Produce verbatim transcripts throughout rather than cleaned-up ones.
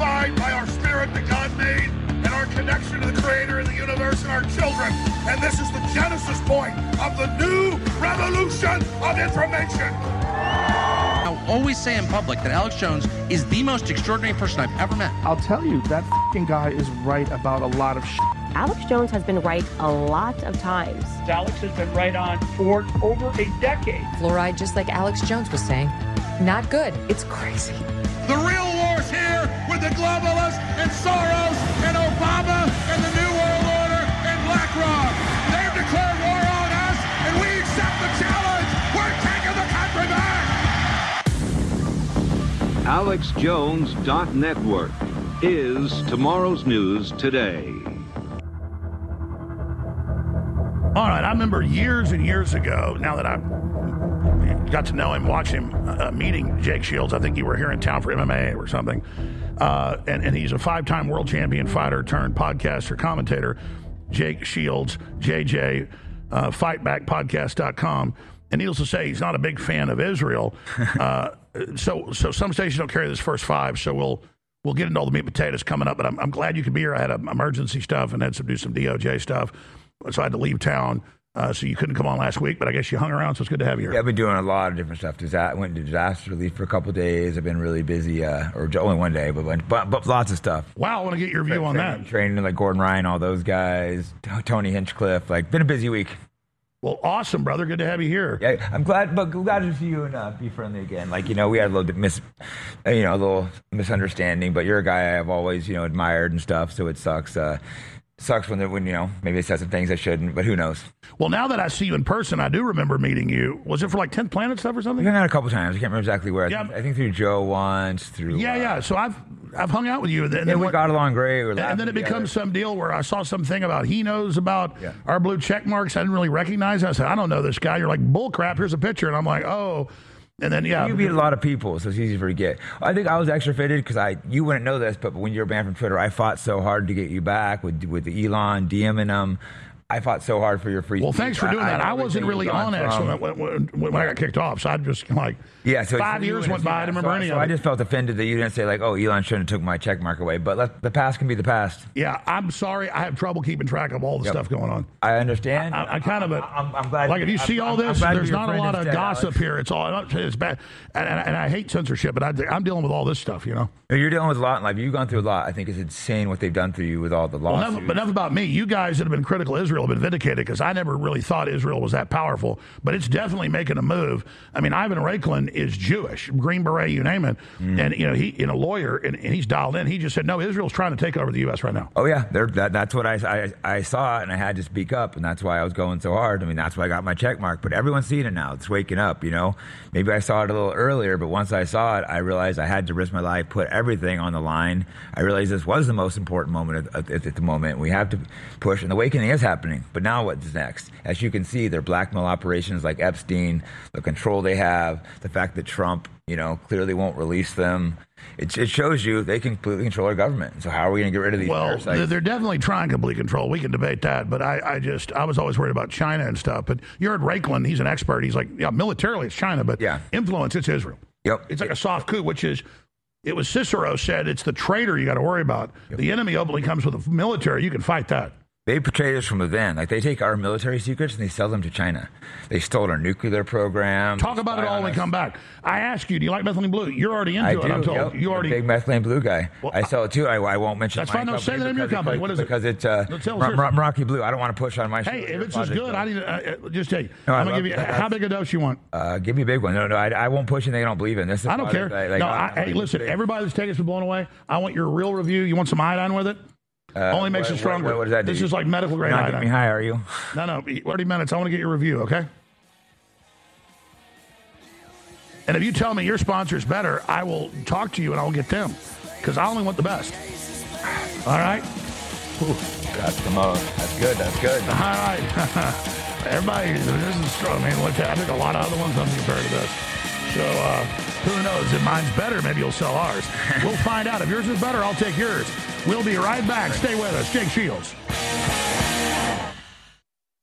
defined by our spirit that God made and our connection to the Creator and the universe and our children. And this is the genesis point of the new revolution of information. I'll always say in public that Alex Jones is the most extraordinary person I've ever met. I'll tell you, that f***ing guy is right about a lot of shit. Alex Jones has been right a lot of times. Alex has been right on for over a decade. Fluoride, just like Alex Jones was saying, not good. It's crazy. The real war's here with the globalists and Soros and Obama and the New World Order and BlackRock. They've declared war on us, and we accept the challenge. We're taking the country back. Alex Jones dot network is tomorrow's news today. All right, I remember years and years ago, now that I got to know him, watch him uh, meeting Jake Shields. I think you were here in town for M M A or something. Uh, and, and he's a five-time world champion fighter turned podcaster, commentator. Jake Shields, J J, uh, fight back podcast dot com. And needless to say, he's not a big fan of Israel. Uh, so so some stations don't carry this first five, so we'll we'll get into all the meat and potatoes coming up. But I'm, I'm glad you could be here. I had um, emergency stuff and had to do some D O J stuff. So I had to leave town, uh, so you couldn't come on last week, but I guess you hung around, so it's good to have you here. Yeah, I've been doing a lot of different stuff. I went to disaster relief for a couple of days. I've been really busy, uh, or only one day, but, but but lots of stuff. Wow, I want to get your view on training, that. Training like Gordon Ryan, all those guys, Tony Hinchcliffe. Like, been a busy week. Well, awesome, brother. Good to have you here. Yeah, I'm glad, but glad to see you and uh, be friendly again. Like, you know, we had a little bit mis, you know, a little misunderstanding, but you're a guy I've always, you know, admired and stuff. So it sucks. Uh, Sucks when, they, when, you know, maybe they said some things I shouldn't, but who knows? Well, now that I see you in person, I do remember meeting you. Was it for like tenth Planet stuff or something? We hung out a couple times. I can't remember exactly where. Yeah. I, think, I think through Joe once, through... Yeah, uh, yeah. So I've I've hung out with you. And then, yeah, we what, got along great. We and then it together. becomes some deal where I saw something about he knows about yeah. our blue check marks. I didn't really recognize. I said, I don't know this guy. You're like, bull crap. Here's a picture. And I'm like, oh... And then, yeah. You beat a lot of people, so it's easy to forget. I think I was extra fitted because I, you wouldn't know this, but when you were banned from Twitter, I fought so hard to get you back with with the Elon, DMing them. I fought so hard for your free Well, speech. thanks for doing I, that. I, I wasn't really on X when, when, when, when I got kicked off, so I just like yeah, so five years went by. I didn't remember so, any so of it. I just felt offended that you didn't say like, "Oh, Elon shouldn't have took my check mark away." But let, the past can be the past. Yeah, I'm sorry. I have trouble keeping track of all the yep. stuff going on. I understand. I, I kind of, a, I'm, I'm glad. Like if you see I'm, all this, I'm there's not a lot of instead, gossip Alex. here. It's all it's bad, and, and, and I hate censorship, but I, I'm dealing with all this stuff. You know, you're dealing with a lot in life. You've gone through a lot. I think it's insane what they've done to you with all the lawsuits. Well, enough, but enough about me. You guys that have been critical of Israel have been vindicated because I never really thought Israel was that powerful, but it's definitely making a move. I mean, Ivan Raiklin is Jewish, Green Beret, you name it, mm. and you know he, in a lawyer, and, and he's dialed in. He just said, no, Israel's trying to take over the U S right now. Oh yeah, that, that's what I, I I saw, and I had to speak up, and that's why I was going so hard. I mean, that's why I got my check mark. But everyone's seeing it now; it's waking up. You know, maybe I saw it a little earlier, but once I saw it, I realized I had to risk my life, put everything on the line. I realized this was the most important moment at, at, at the moment. We have to push, and the awakening is happening. But now what's next? As you can see, their blackmail operations like Epstein, the control they have, the fact that Trump, you know, clearly won't release them. It, it shows you they can completely control our government. So how are we going to get rid of these well, parasites? Well, they're definitely trying complete control. We can debate that, but I, I just I was always worried about China and stuff. But you heard Raiklin; he's an expert. He's like, yeah, militarily it's China, but yeah. influence it's Israel. Yep, it's like a soft coup, which is. It was Cicero said it's the traitor you got to worry about. Yep. The enemy openly comes with the military. You can fight that. They portray us from within. Like, they take our military secrets and they sell them to China. They stole our nuclear program. Talk about it all when we come back. I ask you, do you like methylene blue? You're already into I it, do, I'm told. Yep. You already Big methylene blue guy. Well, I sell it too. I, I won't mention that's my fine. No, say the name of your company. What is because it? Because it's uh, Mer- Meraki Blue. I don't want to push on my show. Hey, if it's as good, I need to uh, just take. No, I'm going to give you, that. how big a dose you want? Uh, give me a big one. No, no, I, I won't push anything I don't believe in. This is I don't care. Like, like, no, I, hey, listen, everybody that's taking us blown away, I want your real review. You want some iodine with it? Uh, Only makes what, it stronger. What, what does that do? This is like medical grade You're not iodine. getting me high, are you? No, no. thirty minutes. I want to get your review, okay? And if you tell me your sponsor's better, I will talk to you and I'll get them because I only want the best. All right? Ooh, that's the most. That's good. That's good. All right. Everybody, this is strong. I mean, look, I think a lot of other ones don't compare to this. So, uh, who knows? If mine's better, maybe you'll sell ours. We'll find out. If yours is better, I'll take yours. We'll be right back. Stay with us. Jake Shields.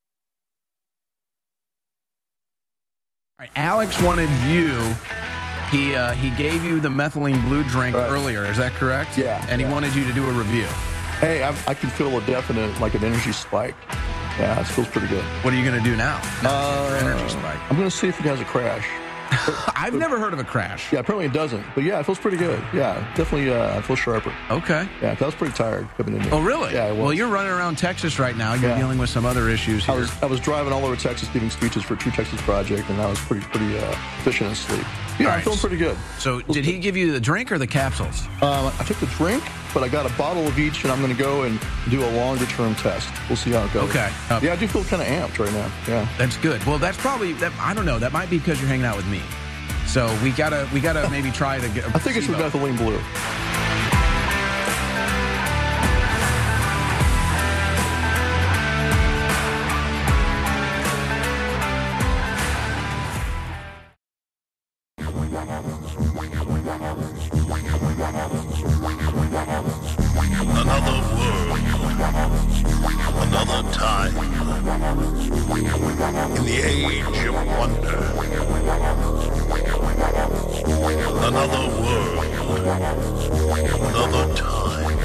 All right, Alex wanted you He uh, he gave you the methylene blue drink Right. earlier. Is that correct? Yeah, And he yeah. wanted you to do a review. Hey, I, I can feel a definite, like an energy spike. Yeah, it feels pretty good. What are you going to do now? Uh, Energy spike. I'm going to see if it has a crash. I've never heard of a crash. Yeah, apparently it doesn't. But yeah, it feels pretty good. Yeah, definitely uh, I feel sharper. Okay. Yeah, 'cause I was pretty tired coming in here. Oh, really? Yeah, it was. Well, you're running around Texas right now. You're Yeah. dealing with some other issues I here. was I was driving all over Texas giving speeches for True Texas Project, and I was pretty pretty uh, efficient in sleep. Yeah, All I'm right. feeling pretty good. So, did he give you the drink or the capsules? Um, I took the drink, but I got a bottle of each, and I'm going to go and do a longer term test. We'll see how it goes. Okay. Uh, yeah, I do feel kind of amped right now. Yeah. That's good. Well, that's probably that. I don't know. That might be because you're hanging out with me. So we gotta we gotta maybe try to get. I think it's the methylene blue. Another world, another time, in the age of wonder. Another world, another time.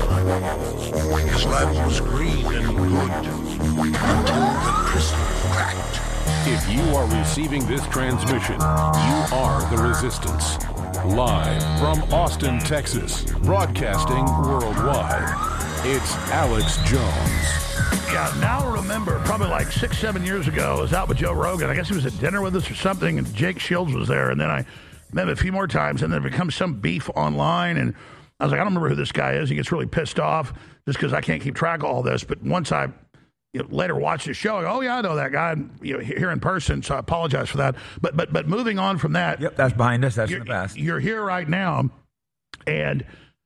His life was green and good until the crystal cracked. If you are receiving this transmission, you are the Resistance. Live from Austin, Texas, broadcasting worldwide, it's Alex Jones. Yeah, now I remember, probably like six, seven years ago, I was out with Joe Rogan. I guess he was at dinner with us or something, and Jake Shields was there. And then I met him a few more times, and then there becomes some beef online. And I was like, I don't remember who this guy is. He gets really pissed off just because I can't keep track of all this. But once I you know, later watched the show, I go, oh, yeah, I know that guy you know, here in person, so I apologize for that. But but but moving on from that. Yep, that's behind us. That's in You're, the past. you're here right now, and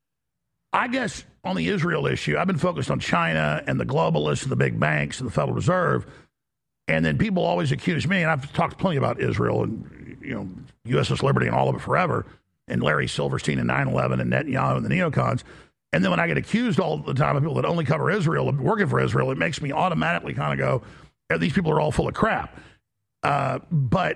I guess on the Israel issue, I've been focused on China and the globalists and the big banks and the Federal Reserve, and then people always accuse me, and I've talked plenty about Israel and you know U S S Liberty and all of it forever, and Larry Silverstein and nine eleven and Netanyahu and the neocons. And then when I get accused all the time of people that only cover Israel, of working for Israel, it makes me automatically kind of go, "Eh, these people are all full of crap. Uh, but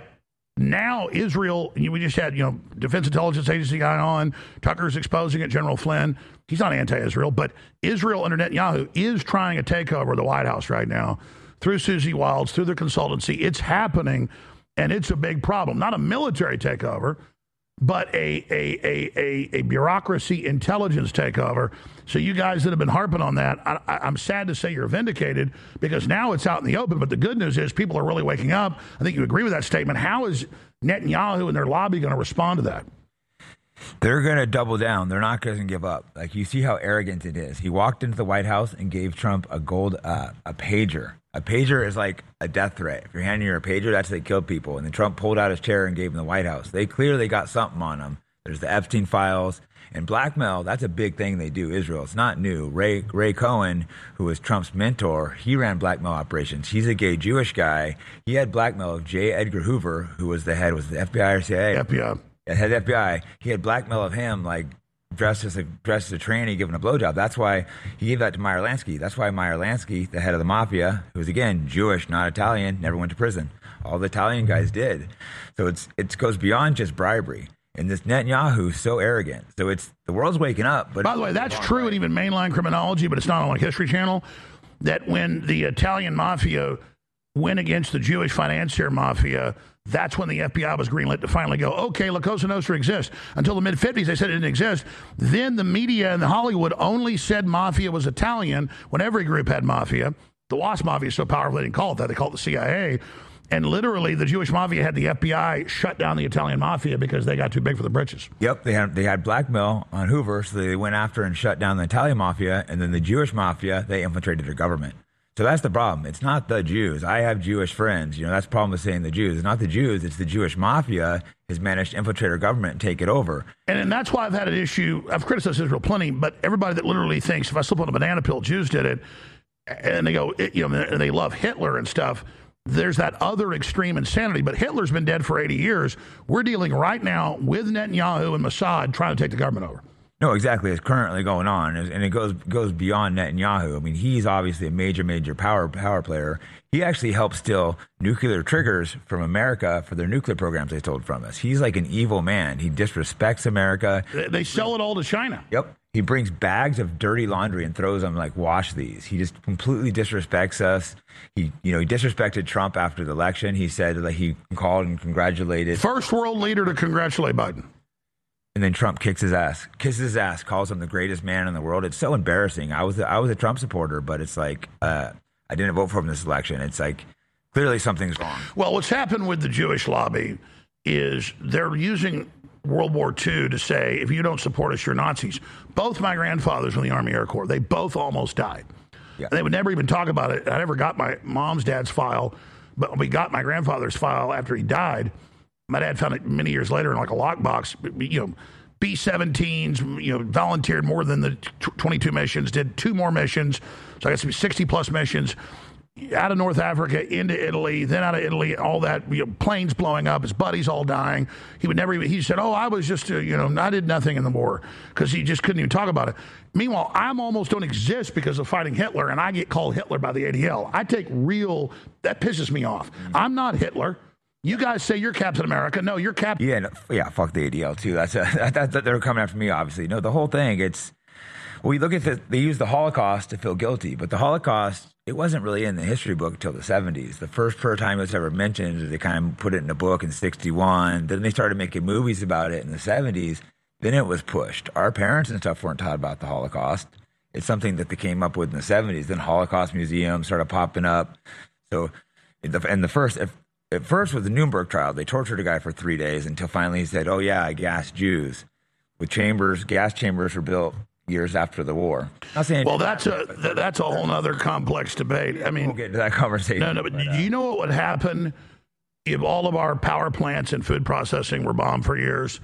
now Israel, and we just had, you know, Defense Intelligence Agency guy on, Tucker's exposing it, General Flynn. He's not anti-Israel, but Israel under Netanyahu is trying to take over the White House right now through Susie Wilds, through their consultancy. It's happening, and it's a big problem. Not a military takeover, but a, a, a, a, a bureaucracy intelligence takeover. So you guys that have been harping on that, I, I, I'm sad to say you're vindicated because now it's out in the open. But the good news is people are really waking up. I think you agree with that statement. How is Netanyahu and their lobby going to respond to that? They're going to double down. They're not going to give up. Like, you see how arrogant it is. He walked into the White House and gave Trump a gold, uh, a pager. A pager is like a death threat. If you're handing her a pager, that's how they kill people. And then Trump pulled out his chair and gave him the White House. They clearly got something on him. There's the Epstein files. And blackmail, that's a big thing they do, Israel. It's not new. Ray Ray Cohen, who was Trump's mentor, he ran blackmail operations. He's a gay Jewish guy. He had blackmail of J. Edgar Hoover, who was the head, was the F B I or C I A? F B I. Yeah, head F B I. He had blackmail of him, like, dressed as a dressed as a tranny, giving a blowjob. That's why he gave that to Meyer Lansky. That's why Meyer Lansky, the head of the mafia, who was again Jewish, not Italian, never went to prison. All the Italian guys did. So it's it goes beyond just bribery. And this Netanyahu is so arrogant. So it's the world's waking up. But by the way, that's true in even mainline criminology, but it's not on like History Channel. That when the Italian mafia went against the Jewish financier mafia, that's when the F B I was greenlit to finally go, okay, La Cosa Nostra exists. Until the mid fifties, they said it didn't exist. Then the media and the Hollywood only said mafia was Italian when every group had mafia. The WASP mafia is so powerful they didn't call it that. They called it the C I A. And literally, the Jewish mafia had the F B I shut down the Italian mafia because they got too big for the britches. Yep, they had they had blackmail on Hoover, so they went after and shut down the Italian mafia, and then the Jewish mafia, they infiltrated their government. So that's the problem. It's not the Jews. I have Jewish friends. You know, that's the problem with saying the Jews. It's not the Jews. It's the Jewish mafia has managed to infiltrate our government and take it over. And, and that's why I've had an issue. I've criticized Israel plenty, but everybody that literally thinks if I slip on a banana peel, Jews did it, and they go, you know, and they love Hitler and stuff. There's that other extreme insanity. But Hitler's been dead for eighty years. We're dealing right now with Netanyahu and Mossad trying to take the government over. No, exactly. It's currently going on, and it goes goes beyond Netanyahu. I mean, he's obviously a major, major power power player. He actually helped steal nuclear triggers from America for their nuclear programs they stole from us. He's like an evil man. He disrespects America. They sell it all to China. Yep. He brings bags of dirty laundry and throws them like, wash these. He just completely disrespects us. He, you know, he disrespected Trump after the election. He said that he called and congratulated. First world leader to congratulate Biden. And then Trump kicks his ass, kisses his ass, calls him the greatest man in the world. It's so embarrassing. I was I was a Trump supporter, but it's like uh, I didn't vote for him this election. It's like clearly something's wrong. Well, what's happened with the Jewish lobby is they're using World War Two to say, if you don't support us, you're Nazis. Both my grandfathers were in the Army Air Corps. They both almost died. Yeah. And they would never even talk about it. I never got my mom's dad's file, but we got my grandfather's file after he died. My dad found it many years later in like a lockbox. You know, B seventeens, you know, volunteered more than the twenty-two missions, did two more missions. So I got some sixty plus missions out of North Africa into Italy, then out of Italy, all that, you know, planes blowing up, his buddies all dying. He would never even, he said, oh, I was just, a, you know, I did nothing in the war because he just couldn't even talk about it. Meanwhile, I'm almost don't exist because of fighting Hitler, and I get called Hitler by the A D L. I take real, that pisses me off. I'm not Hitler. You guys say you're Captain America. No, you're Captain. Yeah, no, yeah, fuck the A D L too. That's a, that, that, they're coming after me, obviously. No, the whole thing, it's, well, you look at the, they use the Holocaust to feel guilty, but the Holocaust, it wasn't really in the history book until the seventies. The first per time it was ever mentioned, they kind of put it in a book in sixty-one. Then they started making movies about it in the seventies. Then it was pushed. Our parents and stuff weren't taught about the Holocaust. It's something that they came up with in the seventies. Then Holocaust museums started popping up. So, and the first, at first with the Nuremberg trial, they tortured a guy for three days until finally he said, oh yeah, I gassed Jews. With chambers, gas chambers were built years after the war. Not saying well, that's a th- that's a whole other complex debate. I mean, we'll get to that conversation. No, no, but, but uh, do you know what would happen if all of our power plants and food processing were bombed for years?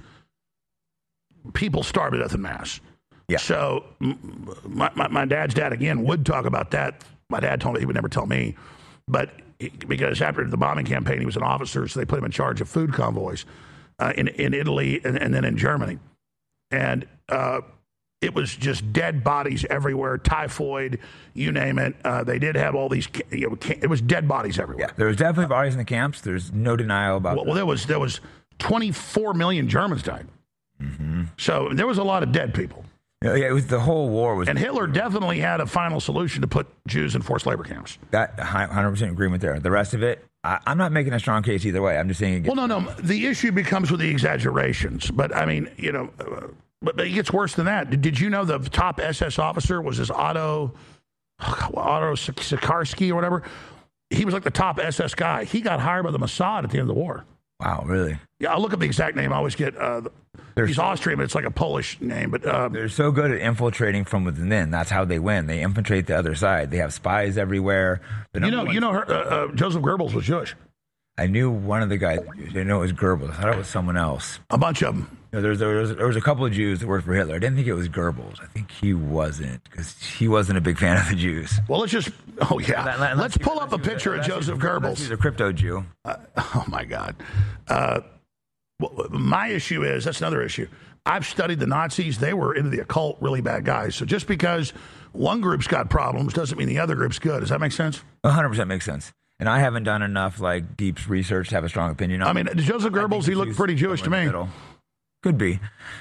People starve to death en masse. Yeah. So my, my, my dad's dad, again, would talk about that. My dad told me he would never tell me. But he, because after the bombing campaign, he was an officer, so they put him in charge of food convoys uh, in, in Italy and, and then in Germany. And uh, it was just dead bodies everywhere, typhoid, you name it. Uh, they did have all these, you know, it was dead bodies everywhere. Yeah, there was definitely bodies in the camps. There's no denial about well, that. Well, there was, there was twenty-four million Germans died. Mm-hmm. So there was a lot of dead people. Yeah, it was the whole war was. And Hitler definitely had a final solution to put Jews in forced labor camps. That one hundred percent agreement there. The rest of it, I, I'm not making a strong case either way. I'm just saying. It well, no, no. The issue becomes with the exaggerations. But I mean, you know, uh, but, but it gets worse than that. Did, did you know the top S S officer was this Otto, Otto Sikarsky or whatever? He was like the top S S guy. He got hired by the Mossad at the end of the war. Wow, really? Yeah, I'll look up the exact name. I always get, uh, he's so, Austrian, but it's like a Polish name. But um, they're so good at infiltrating from within. That's how they win. They infiltrate the other side. They have spies everywhere. You know, you know, her, uh, uh, Joseph Goebbels was Jewish. I knew one of the guys. I didn't know it was Goebbels. I thought it was someone else. A bunch of them. You know, there, was, there, was, there was a couple of Jews that worked for Hitler. I didn't think it was Goebbels. I think he wasn't, because he wasn't a big fan of the Jews. Well, let's just, oh yeah. Let, let, let's pull up a picture of Joseph Goebbels. He's a crypto Jew. Uh, oh my God. Uh, well, my issue is, that's another issue. I've studied the Nazis. They were into the occult, really bad guys. So just because one group's got problems doesn't mean the other group's good. Does that make sense? one hundred percent makes sense. And I haven't done enough like deep research to have a strong opinion on. I mean, Joseph Goebbels, he looked pretty Jewish to me. Could be.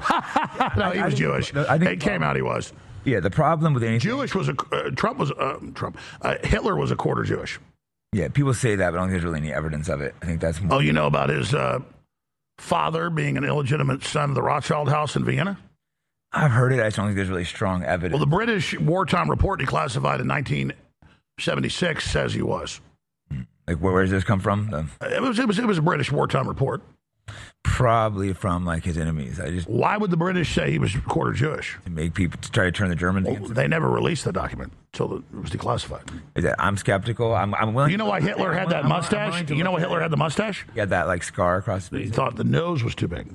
No, he was Jewish. I think it came out he was. Yeah, the problem with anything. Jewish was a uh, Trump was uh, Trump. Uh, Hitler was a quarter Jewish. Yeah, people say that, but I don't think there's really any evidence of it. I think that's more. Oh, you know about his uh, father being an illegitimate son of the Rothschild house in Vienna? I've heard it. I just don't think there's really strong evidence. Well, the British wartime report declassified in nineteen seventy-six says he was. Like, where, where does this come from? The... It was it was it was a British wartime report. Probably from like his enemies. I just. Why would the British say he was quarter Jewish? To make people to try to turn the Germans. Well, they never released the document until it was declassified. Is that, I'm skeptical. I'm, I'm willing. You know why Hitler had that mustache? You know why Hitler had the mustache? He had that like scar across the face. He thought the nose was too big.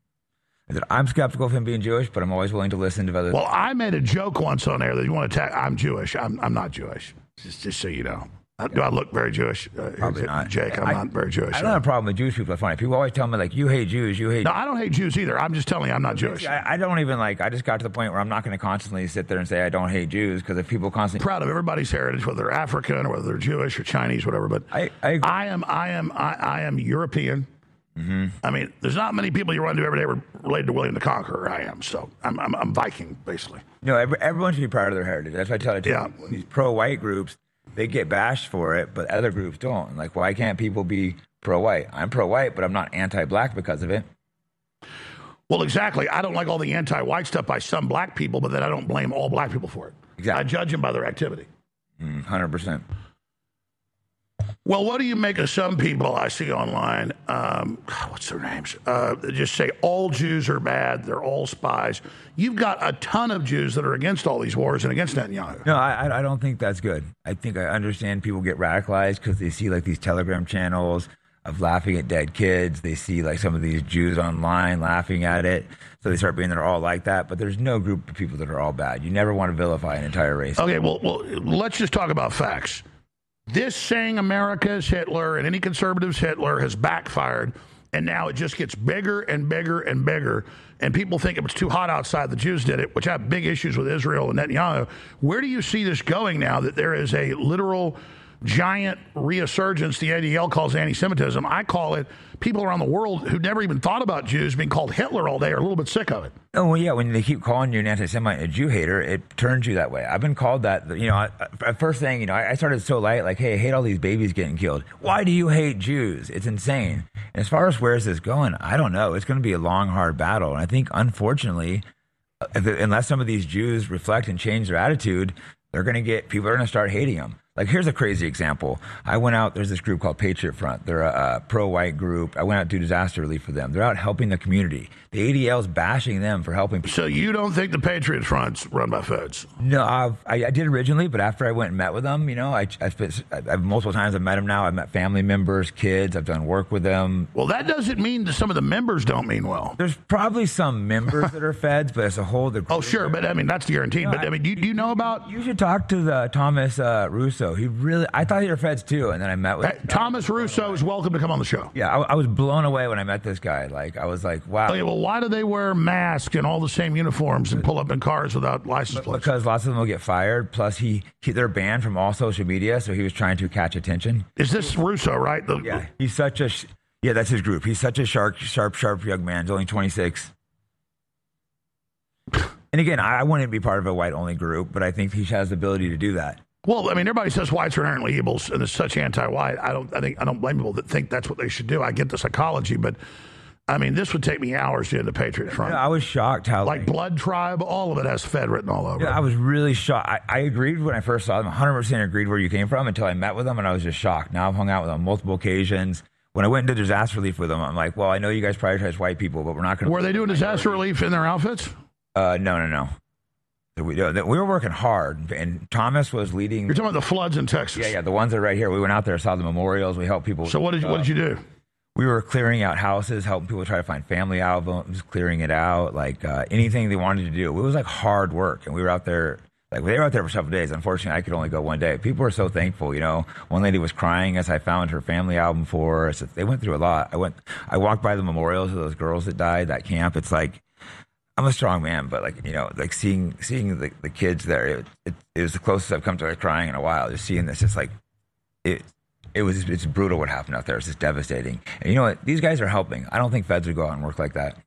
I'm skeptical of him being Jewish, but I'm always willing to listen to others. Well, I made a joke once on air that you want to attack. I'm Jewish. I'm I'm not Jewish. Just just so you know. Uh, do I look very Jewish? Uh, Probably not. Jake, I'm I, not very Jewish. I don't have a problem with Jewish people. It's funny. People always tell me, like, you hate Jews, you hate No, Jews. I don't hate Jews either. I'm just telling you I'm not Jewish. I, I don't even, like, I just got to the point where I'm not going to constantly sit there and say I don't hate Jews, because if people constantly... Proud of everybody's heritage, whether they're African or whether they're Jewish or Chinese, whatever. But I, I, I am, I am, I, I am European. Mm-hmm. I mean, there's not many people you run into every day related to William the Conqueror. I am, so I'm, I'm, I'm Viking, basically. No, every, everyone should be proud of their heritage. That's what I tell you. Yeah. These pro-white groups, they get bashed for it, but other groups don't. Like, why can't people be pro-white? I'm pro-white, but I'm not anti-black because of it. Well, exactly. I don't like all the anti-white stuff by some black people, but then I don't blame all black people for it. Exactly. I judge them by their activity. Mm, one hundred percent. Well, what do you make of some people I see online? Um, what's their names? Uh, that just say all Jews are bad. They're all spies. You've got a ton of Jews that are against all these wars and against Netanyahu. No, I, I don't think that's good. I think I understand people get radicalized because they see like these Telegram channels of laughing at dead kids. They see like some of these Jews online laughing at it. So they start being they're all like that. But there's no group of people that are all bad. You never want to vilify an entire race. Okay, well, well, let's just talk about facts. This saying America is Hitler and any conservative's Hitler has backfired, and now it just gets bigger and bigger and bigger, and people think if it's too hot outside, the Jews did it, which I have big issues with Israel and Netanyahu. Where do you see this going now that there is a literal giant resurgence the A D L calls anti-Semitism? I call it people around the world who never even thought about Jews being called Hitler all day are a little bit sick of it. Oh, well, yeah, when they keep calling you an anti-Semite, a Jew hater, it turns you that way. I've been called that, you know, at first thing, you know, I started so light, like, hey, I hate all these babies getting killed. Why do you hate Jews? It's insane. And as far as where is this going, I don't know. It's going to be a long, hard battle. And I think, unfortunately, if, unless some of these Jews reflect and change their attitude, they're going to get, people are going to start hating them. Like, here's a crazy example. I went out, there's this group called Patriot Front. They're a, a pro-white group. I went out to do disaster relief for them. They're out helping the community. The A D L's bashing them for helping people. So you don't think the Patriot Front's run by feds? No, I've, I, I did originally, but after I went and met with them, you know, I, I spent, I've multiple times I've met them now. I've met family members, kids. I've done work with them. Well, that doesn't mean that some of the members don't mean well. There's probably some members that are feds, but as a whole, the oh, sure, but I mean, that's guaranteed. No, but I, I mean, do, do you know about... You should talk to the Thomas uh, Russo. He really... I thought you were feds too, and then I met with... Hey, Thomas Russo is welcome to come on the show. Yeah, I, I was blown away when I met this guy. Like, I was like, wow. Okay, well, why do they wear masks and all the same uniforms and pull up in cars without license plates? Because lots of them will get fired. Plus, he, he they're banned from all social media, so he was trying to catch attention. Is this Russo, right? The, yeah, he's such a... Yeah, that's his group. He's such a sharp, sharp, sharp young man. He's only twenty-six. And again, I, I wouldn't be part of a white-only group, but I think he has the ability to do that. Well, I mean, everybody says whites are inherently evil, and it's such anti-white. I don't, I think, I don't blame people that think that's what they should do. I get the psychology, but I mean, this would take me hours to get the Patriot Front. Yeah, I was shocked how like, like Blood Tribe, all of it has Fed written all over. Yeah, it. I was really shocked. I, I agreed when I first saw them. one hundred percent agreed where you came from until I met with them, and I was just shocked. Now I've hung out with them on multiple occasions. When I went and did disaster relief with them, I'm like, well, I know you guys prioritize white people, but we're not going to. Were they doing disaster relief in their outfits? Uh, no, no, no. We, we were working hard, and Thomas was leading. You're talking about the floods in Texas? Yeah, yeah, the ones that are right here. We went out there, saw the memorials. We helped people. So what did, uh, what did you do? We were clearing out houses, helping people try to find family albums, clearing it out, like uh, anything they wanted to do. It was like hard work, and we were out there. Like, they were out there for several days. Unfortunately, I could only go one day. People were so thankful, you know. One lady was crying as I found her family album for her. So they went through a lot. I went, I walked by the memorials of those girls that died, that camp. It's like, I'm a strong man, but like, you know, like seeing seeing the, the kids there, it, it, it was the closest I've come to like crying in a while. Just seeing this, it's like, it it was, it's brutal what happened out there. It's just devastating. And you know what? These guys are helping. I don't think feds would go out and work like that.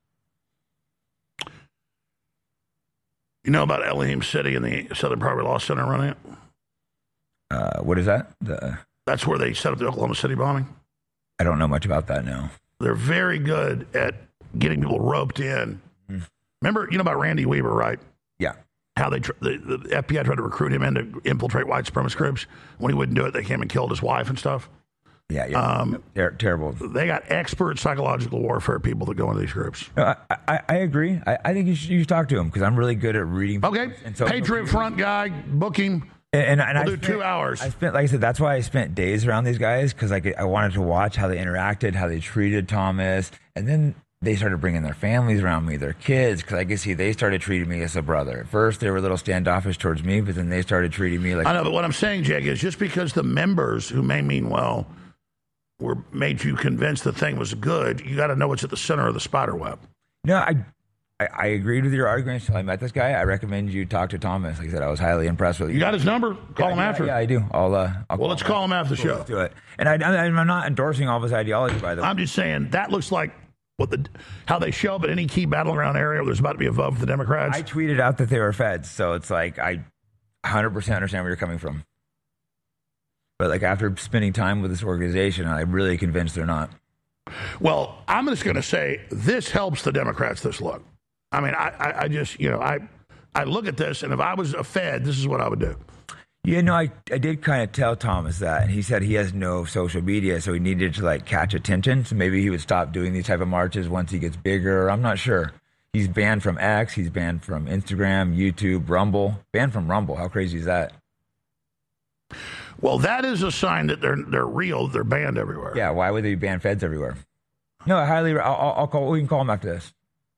You know about Elohim City and the Southern Poverty Law Center running it? Uh, what is that? The, That's where they set up the Oklahoma City bombing? I don't know much about that, no. They're very good at getting people roped in. Mm. Remember, you know about Randy Weaver, right? Yeah. How they tr- the, the F B I tried to recruit him in to infiltrate white supremacist groups. When he wouldn't do it, they came and killed his wife and stuff. Yeah, yeah. Um, Ter- terrible. They got expert psychological warfare people that go into these groups. No, I, I, I agree. I, I think you should, you should talk to him because I'm really good at reading. Okay. And so, Patriot Front guy, book him. And, and, and we'll I do spent, two hours. I spent, like I said, that's why I spent days around these guys because like I wanted to watch how they interacted, how they treated Thomas, and then they started bringing their families around me, their kids, because I could see they started treating me as a brother. At first, they were a little standoffish towards me, but then they started treating me like... I know, but what I'm saying, Jake, is just because the members who may mean well were made you convinced the thing was good, you got to know what's at the center of the spider web. No, I, I I agreed with your argument until I met this guy. I recommend you talk to Thomas. Like I said, I was highly impressed with you. You got his number? Call yeah, him yeah, after. Yeah, I do. I'll, uh, I'll well, let's call him after the show. Let's do it. And I, I, I'm not endorsing all of his ideology, by the way. I'm just saying that looks like what the how they show up at any key battleground area where there's about to be a vote for the Democrats. I tweeted out that they were feds, so it's like I one hundred percent understand where you're coming from. But like after spending time with this organization, I'm really convinced they're not. Well, I'm just going to say this helps the Democrats this look. I mean, I, I, I just, you know, I I look at this, and if I was a Fed, this is what I would do. Yeah, no, I, I did kind of tell Thomas that, and he said he has no social media, so he needed to, like, catch attention, so maybe he would stop doing these type of marches once he gets bigger. I'm not sure. He's banned from X, he's banned from Instagram, YouTube, Rumble. Banned from Rumble. How crazy is that? Well, that is a sign that they're they're real. They're banned everywhere. Yeah, why would they ban feds everywhere? No, I highly, I'll, I'll call, we can call him after this.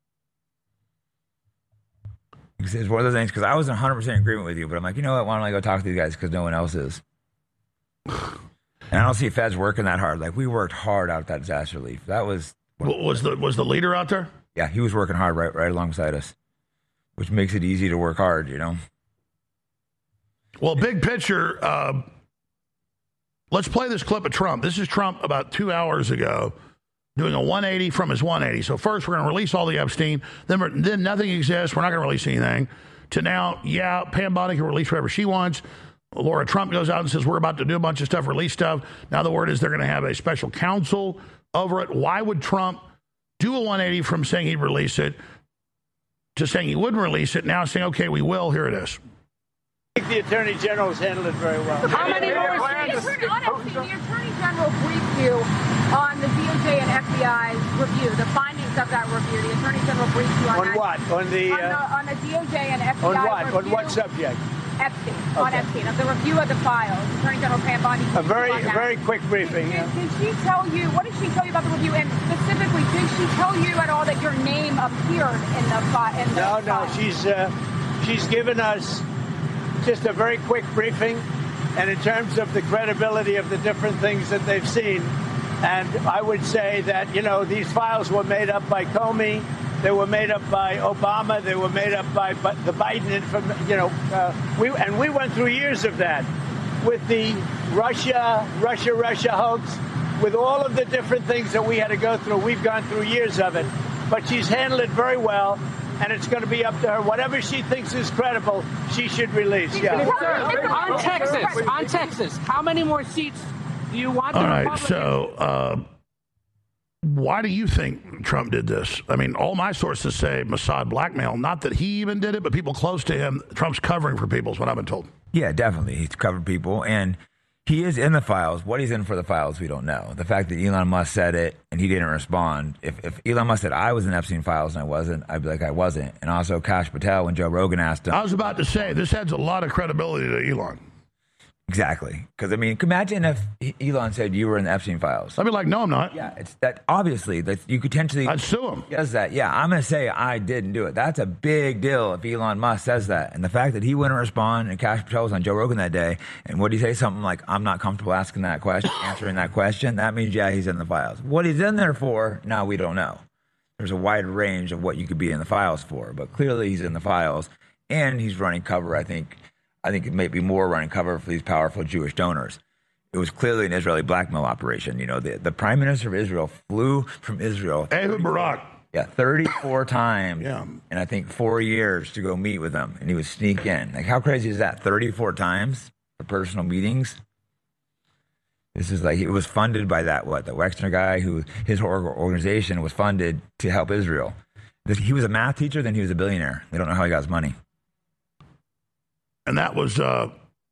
It's one of those things, because I was in one hundred percent agreement with you, but I'm like, you know what, why don't I go talk to these guys because no one else is. And I don't see feds working that hard. Like, we worked hard out that disaster relief. That was... Well, was the was the leader out there? Yeah, he was working hard right, right alongside us, which makes it easy to work hard, you know? Well, big picture, uh, let's play this clip of Trump. This is Trump about two hours ago doing a one eighty from his one eighty. So first we're going to release all the Epstein, then, we're, then nothing exists, we're not going to release anything, to now, yeah, Pam Bondi can release whatever she wants. Laura Trump goes out and says, we're about to do a bunch of stuff, release stuff. Now the word is they're going to have a special counsel over it. Why would Trump do a one eighty from saying he'd release it to saying he wouldn't release it, now saying, okay, we will, here it is. I think the Attorney General has handled it very well. How many more seats? The Attorney General briefed you on the D O J and F B I review, the findings of that review. The Attorney General briefed you on, on that. what? On the, on, uh, the on the D O J and F B I on what? review. On what subject? Epstein. Okay. On Epstein. Of the review of the files. Attorney General Pam Bondi. A very, a very quick briefing. Did, did she tell you? What did she tell you about the review? And specifically, did she tell you at all that your name appeared in the file? No, no. She's uh, she's given us just a very quick briefing, and in terms of the credibility of the different things that they've seen. And I would say that, you know, these files were made up by Comey, they were made up by Obama, they were made up by the Biden, from, you know, uh, we and we went through years of that with the Russia, Russia, Russia hoax, with all of the different things that we had to go through. We've gone through years of it, but she's handled it very well. And it's going to be up to her. Whatever she thinks is credible, she should release. Yeah. On Texas, on Texas, how many more seats do you want? All right, so uh, why do you think Trump did this? I mean, all my sources say Mossad blackmail. Not that he even did it, but people close to him. Trump's covering for people is what I've been told. Yeah, definitely. He's covered people, and he is in the files. What he's in for the files, we don't know. The fact that Elon Musk said it and he didn't respond. If, if Elon Musk said I was in Epstein files and I wasn't, I'd be like, I wasn't. And also Kash Patel, when Joe Rogan asked him. I was about to say, this adds a lot of credibility to Elon. Exactly. Because, I mean, imagine if Elon said you were in the Epstein files. I'd be like, no, I'm not. Yeah, it's that obviously that you could potentially. I'd sue him. Does that. Yeah, I'm going to say I didn't do it. That's a big deal if Elon Musk says that. And the fact that he wouldn't respond and Kash Patel was on Joe Rogan that day, and would he say something like, I'm not comfortable asking that question, answering that question, that means, yeah, he's in the files. What he's in there for, now we don't know. There's a wide range of what you could be in the files for, but clearly he's in the files, and he's running cover, I think. I think it may be more running cover for these powerful Jewish donors. It was clearly an Israeli blackmail operation. You know, the, the prime minister of Israel flew from Israel. Ehud Barak. Yeah, thirty-four times. Yeah. And I think four years to go meet with them. And he would sneak in. Like, how crazy is that? thirty-four times for personal meetings? This is like, it was funded by that, what, the Wexner guy who, his organization was funded to help Israel. He was a math teacher, then he was a billionaire. They don't know how he got his money. And that was uh,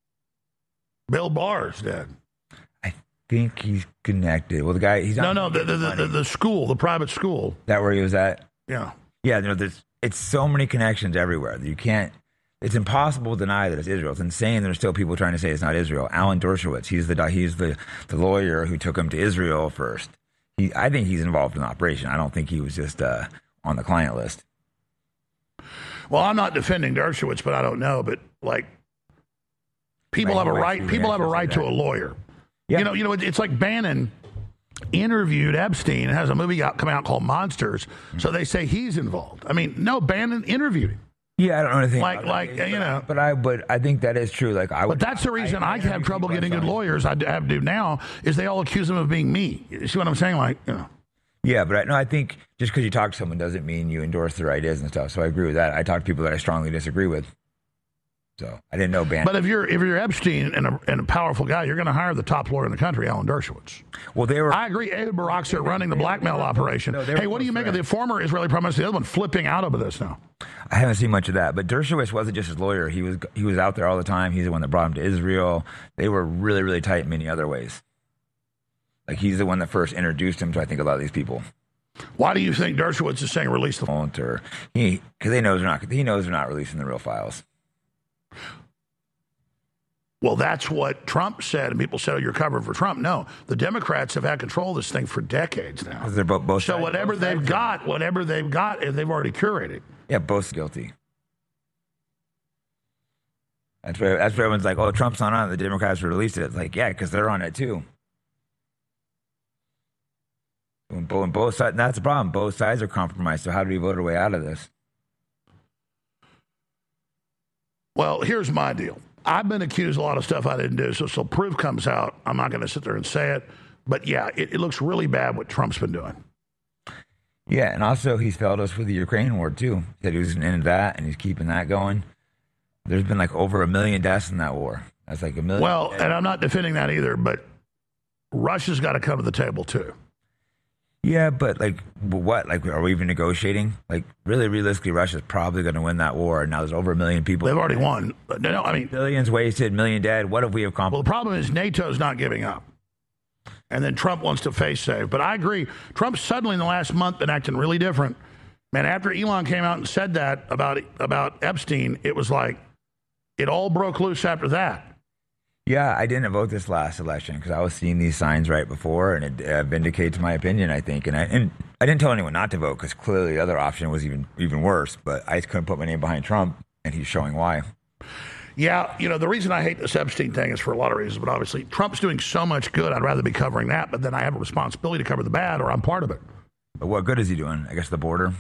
Bill Barr's dad. I think he's connected. Well, the guy, he's no, no, the the, the the school, the private school. That where he was at? Yeah, yeah. You know, there's it's so many connections everywhere. You can't. It's impossible to deny that it's Israel. It's insane. There's still people trying to say it's not Israel. Alan Dershowitz, he's the he's the the lawyer who took him to Israel first. he, I think he's involved in the operation. I don't think he was just uh, on the client list. Well, I'm not defending Dershowitz, but I don't know. But like, people have a right. People have a right to a lawyer. Yeah. You know. You know. It's like Bannon interviewed Epstein and has a movie out, come out called Monsters. Mm-hmm. So they say he's involved. I mean, no, Bannon interviewed him. Yeah, I don't know anything. Like, like that, you know. But I, but I think that is true. Like, I. Would, but that's the reason I, I, I have trouble getting good lawyers. I have to do now is they all accuse him of being me. You see what I'm saying? Like, you know. Yeah, but I, no, I think just because you talk to someone doesn't mean you endorse their ideas and stuff. So I agree with that. I talk to people that I strongly disagree with. So I didn't know Bannon. But if you're if you're Epstein and a, and a powerful guy, you're going to hire the top lawyer in the country, Alan Dershowitz. Well, they were. I agree. Ehud Barak's running the blackmail operation. No, hey, what do you make of the former Israeli prime minister, the other one, flipping out over this now? I haven't seen much of that, but Dershowitz wasn't just his lawyer. He was he was out there all the time. He's the one that brought him to Israel. They were really really tight in many other ways. Like he's the one that first introduced him to I think a lot of these people. Why do you think Dershowitz is saying release the phone? Or he because they knows they're not he knows they're not releasing the real files. Well, that's what Trump said, and people said, oh, you're covered for Trump. No, the Democrats have had control of this thing for decades now. They're both, both so sides, whatever both they've got, whatever they've got, they've already curated. Yeah, both guilty. That's where that's where everyone's like, oh, Trump's not on it. The Democrats released it. It's like, yeah, because they're on it too. When both, when both sides, that's the problem. Both sides are compromised. So how do we vote our way out of this? Well, here's my deal. I've been accused of a lot of stuff I didn't do, so so proof comes out. I'm not going to sit there and say it, but yeah, it, it looks really bad what Trump's been doing. Yeah, and also he's failed us with the Ukraine war too. He said he was going to end that, and he's keeping that going. There's been like over a million deaths in that war. That's like a million. Well, deaths. And I'm not defending that either, but Russia's got to come to the table too. Yeah, but like what? Like, are we even negotiating? Like, really, realistically, Russia's probably going to win that war. Now there's over a million people. They've already won. No, no, I mean, billions wasted, million dead. What have we accomplished? Well, the problem is NATO's not giving up, and then Trump wants to face save. But I agree. Trump suddenly in the last month been acting really different. Man, after Elon came out and said that about about Epstein, it was like it all broke loose after that. Yeah, I didn't vote this last election because I was seeing these signs right before, and it uh, vindicates my opinion, I think. And I and I didn't tell anyone not to vote because clearly the other option was even even worse. But I just couldn't put my name behind Trump, and he's showing why. Yeah, you know, the reason I hate this Epstein thing is for a lot of reasons, but obviously Trump's doing so much good, I'd rather be covering that, but then I have a responsibility to cover the bad, or I'm part of it. But what good is he doing? I guess the border.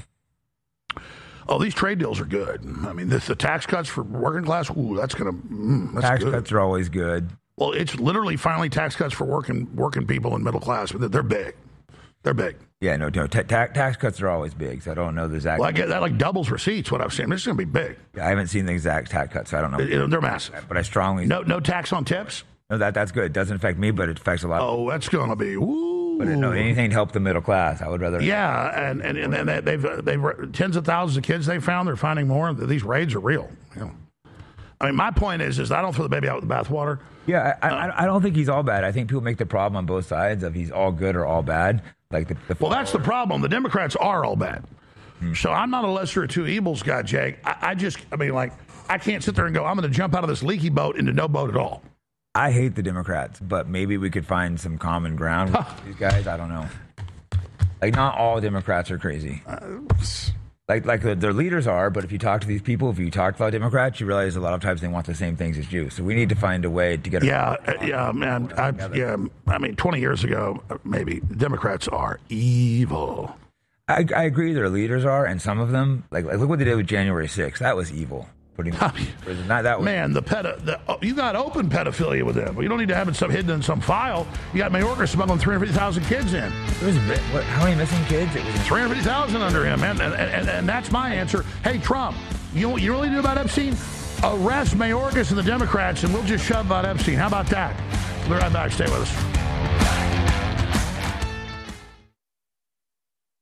Oh, these trade deals are good. I mean, this, the tax cuts for working class, ooh, that's going to, mm, that's Tax good. cuts are always good. Well, it's literally finally tax cuts for working working people and middle class. They're big. They're big. Yeah, no, no. Ta- ta- tax cuts are always big, so I don't know the exact. Well, I get that like doubles receipts, what I've seen. This is going to be big. Yeah, I haven't seen the exact tax cuts, so I don't know. It, it, they're massive. But I strongly. No, no tax on tips? No, that that's good. It doesn't affect me, but it affects a lot. Oh, that's going to be, woo. But no, anything to help the middle class, I would rather. Yeah, and and, and, and they've they've tens of thousands of kids they found. They're finding more. These raids are real. You know. I mean, my point is, is I don't throw the baby out with the bathwater. Yeah, I, I, I don't think he's all bad. I think people make the problem on both sides of he's all good or all bad. Like the, the well, that's the problem. The Democrats are all bad. Hmm. So I'm not a lesser of two evils guy, Jake. I, I just, I mean, like, I can't sit there and go, I'm going to jump out of this leaky boat into no boat at all. I hate the Democrats, but maybe we could find some common ground with these guys. I don't know. Like, not all Democrats are crazy. Uh, like, like their leaders are, but if you talk to these people, if you talk to a lot of Democrats, you realize a lot of times they want the same things as you. So we need to find a way to get. Yeah, uh, yeah, man. I, yeah, I mean, twenty years ago, maybe Democrats are evil. I, I agree, their leaders are, and some of them, like, like look what they did with January sixth. That was evil. Putting them in prison. Not that way. Man, the pedo, the, oh, you got open pedophilia with them. You don't need to have it some hidden in some file. You got Mayorkas smuggling three hundred fifty thousand kids in. It was what, how many missing kids? It was three hundred fifty thousand under him, man. And, and, and that's my answer. Hey, Trump, you know what you really do about Epstein? Arrest Mayorkas and the Democrats, and we'll just shove about Epstein. How about that? We'll be right back. Stay with us.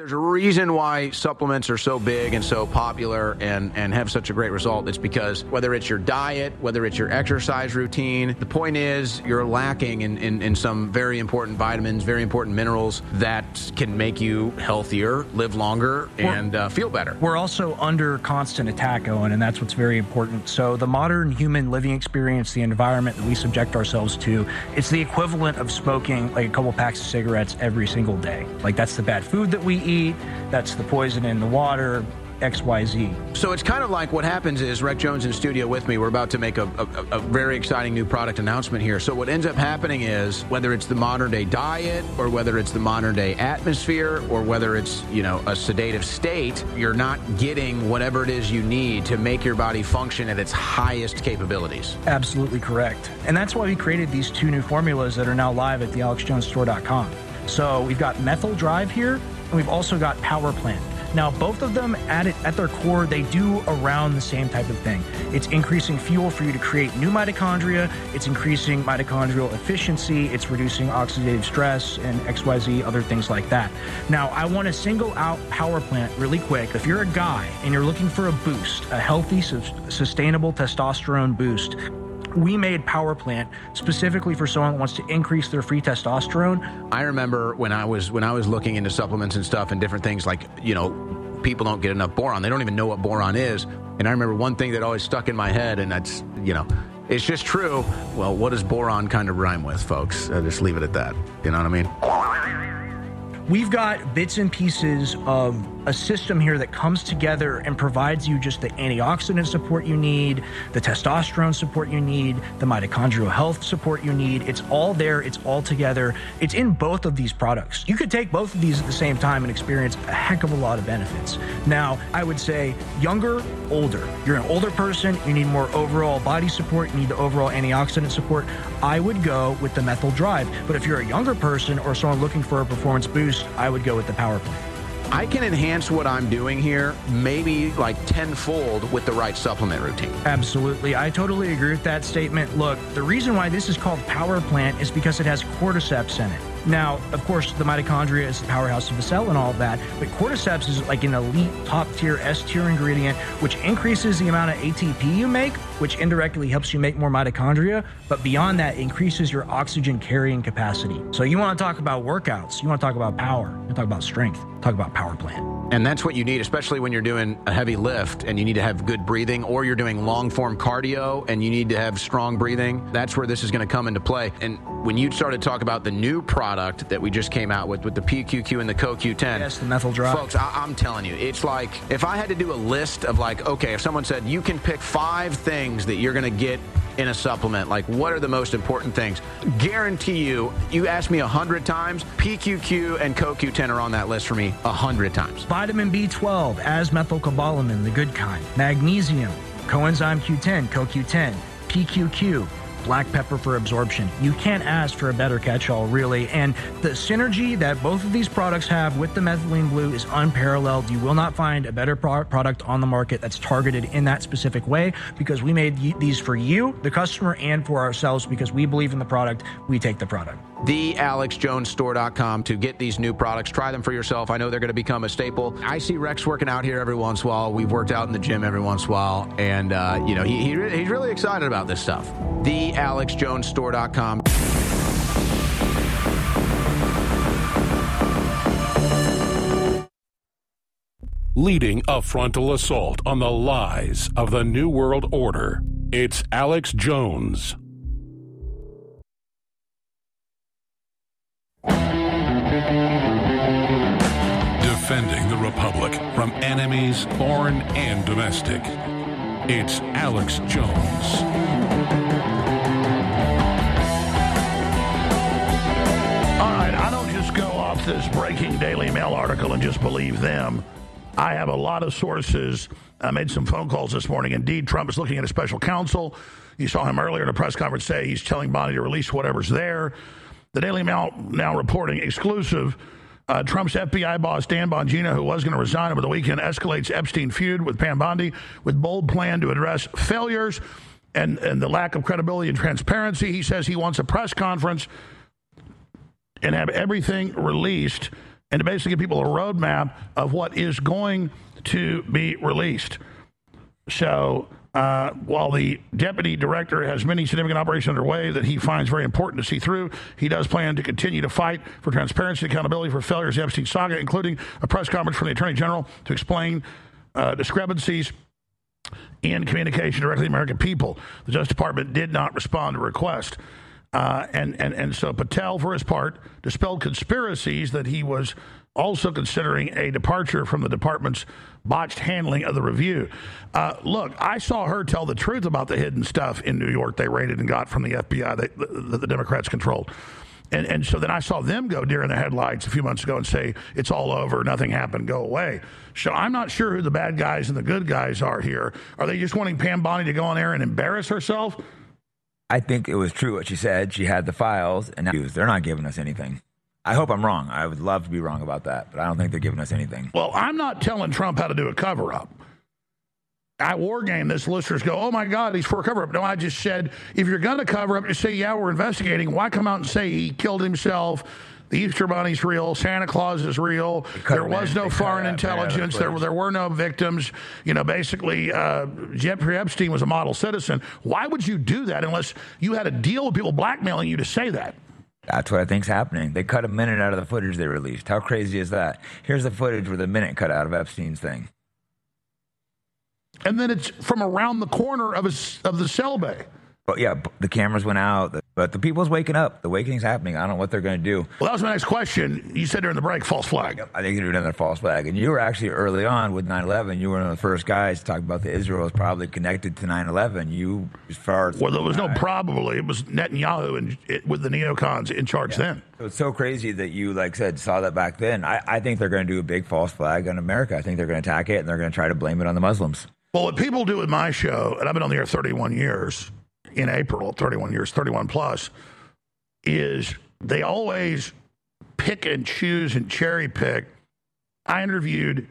There's a reason why supplements are so big and so popular and, and have such a great result. It's because whether it's your diet, whether it's your exercise routine, the point is you're lacking in, in, in some very important vitamins, very important minerals that can make you healthier, live longer, and uh, feel better. We're also under constant attack, Owen, and that's what's very important. So the modern human living experience, the environment that we subject ourselves to, it's the equivalent of smoking like a couple packs of cigarettes every single day. Like that's the bad food that we eat, that's the poison in the water, X Y Z. So it's kind of like what happens is Rec Jones in studio with me. We're about to make a, a, a very exciting new product announcement here. So what ends up happening is whether it's the modern day diet or whether it's the modern day atmosphere or whether it's, you know, a sedative state, you're not getting whatever it is you need to make your body function at its highest capabilities. Absolutely correct. And that's why we created these two new formulas that are now live at the alex jones store dot com. So we've got Methyl Drive here, and we've also got Power Plant. Now, both of them, at it, at their core, they do around the same type of thing. It's increasing fuel for you to create new mitochondria. It's increasing mitochondrial efficiency. It's reducing oxidative stress and X Y Z, other things like that. Now, I want to single out Power Plant really quick. If you're a guy and you're looking for a boost, a healthy, sustainable testosterone boost, we made Power Plant specifically for someone that wants to increase their free testosterone. I remember when I was when I was looking into supplements and stuff and different things, like, you know, people don't get enough boron. They don't even know what boron is. And I remember one thing that always stuck in my head, and that's, you know, it's just true. Well, what does boron kind of rhyme with, folks? I'll just leave it at that. You know what I mean? We've got bits and pieces of a system here that comes together and provides you just the antioxidant support you need, the testosterone support you need, the mitochondrial health support you need. It's all there. It's all together. It's in both of these products. You could take both of these at the same time and experience a heck of a lot of benefits. Now, I would say younger, older. You're an older person. You need more overall body support. You need the overall antioxidant support. I would go with the Methyl Drive. But if you're a younger person or someone looking for a performance boost, I would go with the Power Plant. I can enhance what I'm doing here maybe like tenfold with the right supplement routine. Absolutely. I totally agree with that statement. Look, the reason why this is called Power Plant is because it has cordyceps in it. Now, of course, the mitochondria is the powerhouse of the cell and all of that, but cordyceps is like an elite top-tier, S-tier ingredient, which increases the amount of A T P you make, which indirectly helps you make more mitochondria, but beyond that, increases your oxygen carrying capacity. So you want to talk about workouts, you want to talk about power, you want to talk about strength, talk about Power Plant. And that's what you need, especially when you're doing a heavy lift and you need to have good breathing, or you're doing long-form cardio and you need to have strong breathing. That's where this is going to come into play. And when you started to talk about the new product that we just came out with, with the P Q Q and the C O Q ten. Yes, the Methyl Drive. Folks, I- I'm telling you, it's like, if I had to do a list of like, okay, if someone said, you can pick five things that you're going to get in a supplement, like what are the most important things? Guarantee you, you ask me a hundred times, P Q Q and C O Q ten are on that list for me a hundred times. Vitamin B twelve, as-methylcobalamin, the good kind. Magnesium, coenzyme Q ten, C O Q ten, P Q Q, black pepper for absorption. You can't ask for a better catch-all, really. And the synergy that both of these products have with the methylene blue is unparalleled. You will not find a better pro- product on the market that's targeted in that specific way, because we made y- these for you, the customer, and for ourselves, because we believe in the product. We take the product. the alex jones store dot com to get these new products. Try them for yourself. I know they're going to become a staple. I see Rex working out here every once in a while. We've worked out in the gym every once in a while. And, uh, you know, he, he re- he's really excited about this stuff. the alex jones store dot com. Leading a frontal assault on the lies of the New World Order, it's Alex Jones. Defending the Republic from enemies, foreign and domestic. It's Alex Jones. All right, I don't just go off this breaking Daily Mail article and just believe them. I have a lot of sources. I made some phone calls this morning. Indeed, Trump is looking at a special counsel. You saw him earlier in a press conference say he's telling Bondi to release whatever's there. The Daily Mail now reporting exclusive. Uh, Trump's F B I boss, Dan Bongino, who was going to resign over the weekend, escalates Epstein feud with Pam Bondi with bold plan to address failures and, and the lack of credibility and transparency. He says he wants a press conference and have everything released. and to basically give people a roadmap of what is going to be released. So uh, while the deputy director has many significant operations underway that he finds very important to see through, he does plan to continue to fight for transparency and accountability for failures of the Epstein saga, including a press conference from the Attorney General to explain uh, discrepancies in communication directly to the American people. The Justice Department did not respond to a request. Uh, and, and, and so Patel, for his part, dispelled conspiracies that he was also considering a departure from the department's botched handling of the review. Uh, look, I saw her tell the truth about the hidden stuff in New York they raided and got from the F B I that the, the Democrats controlled. And, and so then I saw them go deer in the headlights a few months ago and say, it's all over, nothing happened, go away. So I'm not sure who the bad guys and the good guys are here. Are they just wanting Pam Bondi to go on there and embarrass herself? I think it was true what she said. She had the files, and now they're not giving us anything. I hope I'm wrong. I would love to be wrong about that, but I don't think they're giving us anything. Well, I'm not telling Trump how to do a cover-up. I war game this. Listeners go, oh, my God, he's for a cover-up. No, I just said, if you're going to cover up, just say, yeah, we're investigating. Why come out and say he killed himself? The Easter Bunny's real. Santa Claus is real. There was no foreign intelligence. There, there were no victims. You know, basically, uh, Jeffrey Epstein was a model citizen. Why would you do that unless you had a deal with people blackmailing you to say that? That's what I think's happening. They cut a minute out of the footage they released. How crazy is that? Here's the footage with a minute cut out of Epstein's thing. And then it's from around the corner of, a, of the cell bay. But yeah, the cameras went out, but the people's waking up. The awakening's happening. I don't know what they're going to do. Well, that was my next question. You said during the break, false flag. Yep, I think they're doing another false flag. And you were actually early on with nine eleven. You were one of the first guys to talk about the Israel was probably connected to nine eleven. You, as far as... Well, there was no probably. It was Netanyahu and it, with the neocons in charge yeah. then. So it's so crazy that you, like said, saw that back then. I, I think they're going to do a big false flag on America. I think they're going to attack it, and they're going to try to blame it on the Muslims. Well, what people do with my show, and I've been on the air thirty-one years... in April, thirty-one years, thirty-one plus, is they always pick and choose and cherry pick. I interviewed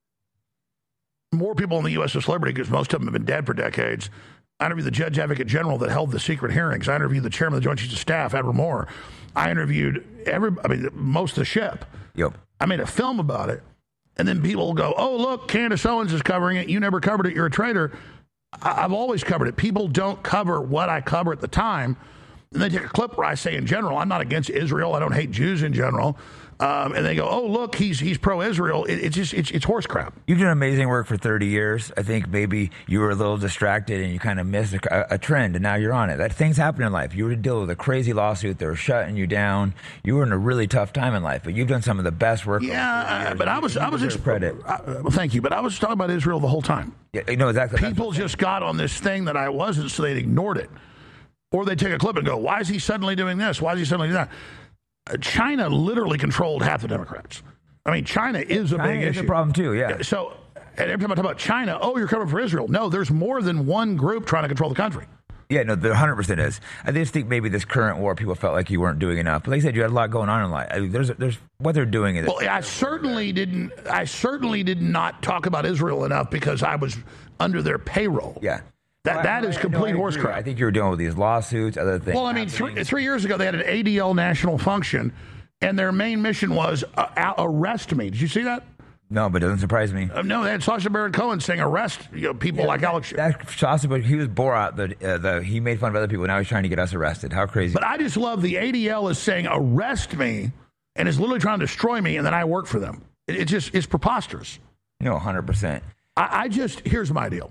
more people in the U S as celebrity because most of them have been dead for decades. I interviewed the Judge Advocate General that held the secret hearings. I interviewed the Chairman of the Joint Chiefs of Staff, Admiral Moore. I interviewed every, I mean, most of the ship. Yep. I made a film about it. And then people go, oh, look, Candace Owens is covering it. You never covered it. You're a traitor. I've always covered it. People don't cover what I cover at the time. And they take a clip where I say in general, I'm not against Israel. I don't hate Jews in general. Um, and they go, oh, look, he's he's pro-Israel. It, it's just, it's, it's horse crap. You've done amazing work for thirty years. I think maybe you were a little distracted and you kind of missed a, a trend, and now you're on it. That things happen in life. You were to deal with a crazy lawsuit. They were shutting you down. You were in a really tough time in life, but you've done some of the best work. Yeah, uh, but I was, I was, exp- credit. Uh, well, thank you. But I was talking about Israel the whole time. Yeah, no, exactly. People just got on this thing that I wasn't, so they ignored it. Or they take a clip and go, why is he suddenly doing this? Why is he suddenly doing that? China literally controlled half the Democrats. I mean, China is a China big is issue. a problem too, yeah. So, and every time I talk about China, oh, you're covering for Israel. No, there's more than one group trying to control the country. Yeah, no, there one hundred percent is. I just think maybe this current war, people felt like you weren't doing enough. But like I said, you had a lot going on in life. I mean, there's, there's what they're doing. Is well, I certainly didn't. I certainly did not talk about Israel enough because I was under their payroll. Yeah. That, well, that I, is I, complete no, horse crap. I think you were dealing with these lawsuits, other things. Well, I mean, three, three years ago, they had an A D L national function, and their main mission was uh, arrest me. Did you see that? No, but it doesn't surprise me. Uh, no, they had Sacha Baron Cohen saying arrest you know, people yeah, like that, Alex. That Sacha, but he was Borat. The, uh, the he made fun of other people. Now he's trying to get us arrested. How crazy! But I just love the A D L is saying arrest me, and is literally trying to destroy me, and then I work for them. It, it just it's preposterous. No, one hundred percent. I, I just here's my deal.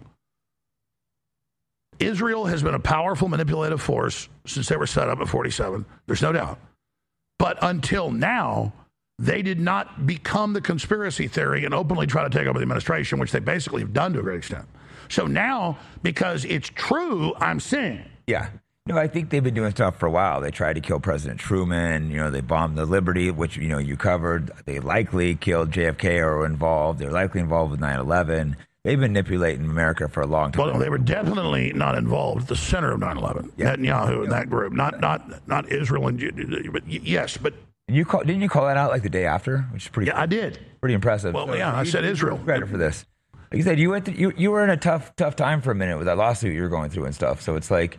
Israel has been a powerful manipulative force since they were set up at forty-seven. There's no doubt. But until now, they did not become the conspiracy theory and openly try to take over the administration, which they basically have done to a great extent. So now, because it's true, I'm saying. Yeah. No, I think they've been doing stuff for a while. They tried to kill President Truman. You know, they bombed the Liberty, which, you know, you covered. They likely killed J F K or were involved. They're likely involved with nine eleven. They've been manipulating America for a long time. Well, no, they were definitely not involved at the center of nine eleven. Yeah. Netanyahu and that group, not not not Israel and but yes, but you call, didn't you call that out like the day after, which is pretty. Yeah, I did. Pretty impressive. Well, so yeah, I said Israel. Credit for this. Like you said, you went. To, you you were in a tough tough time for a minute with that lawsuit you were going through and stuff. So it's like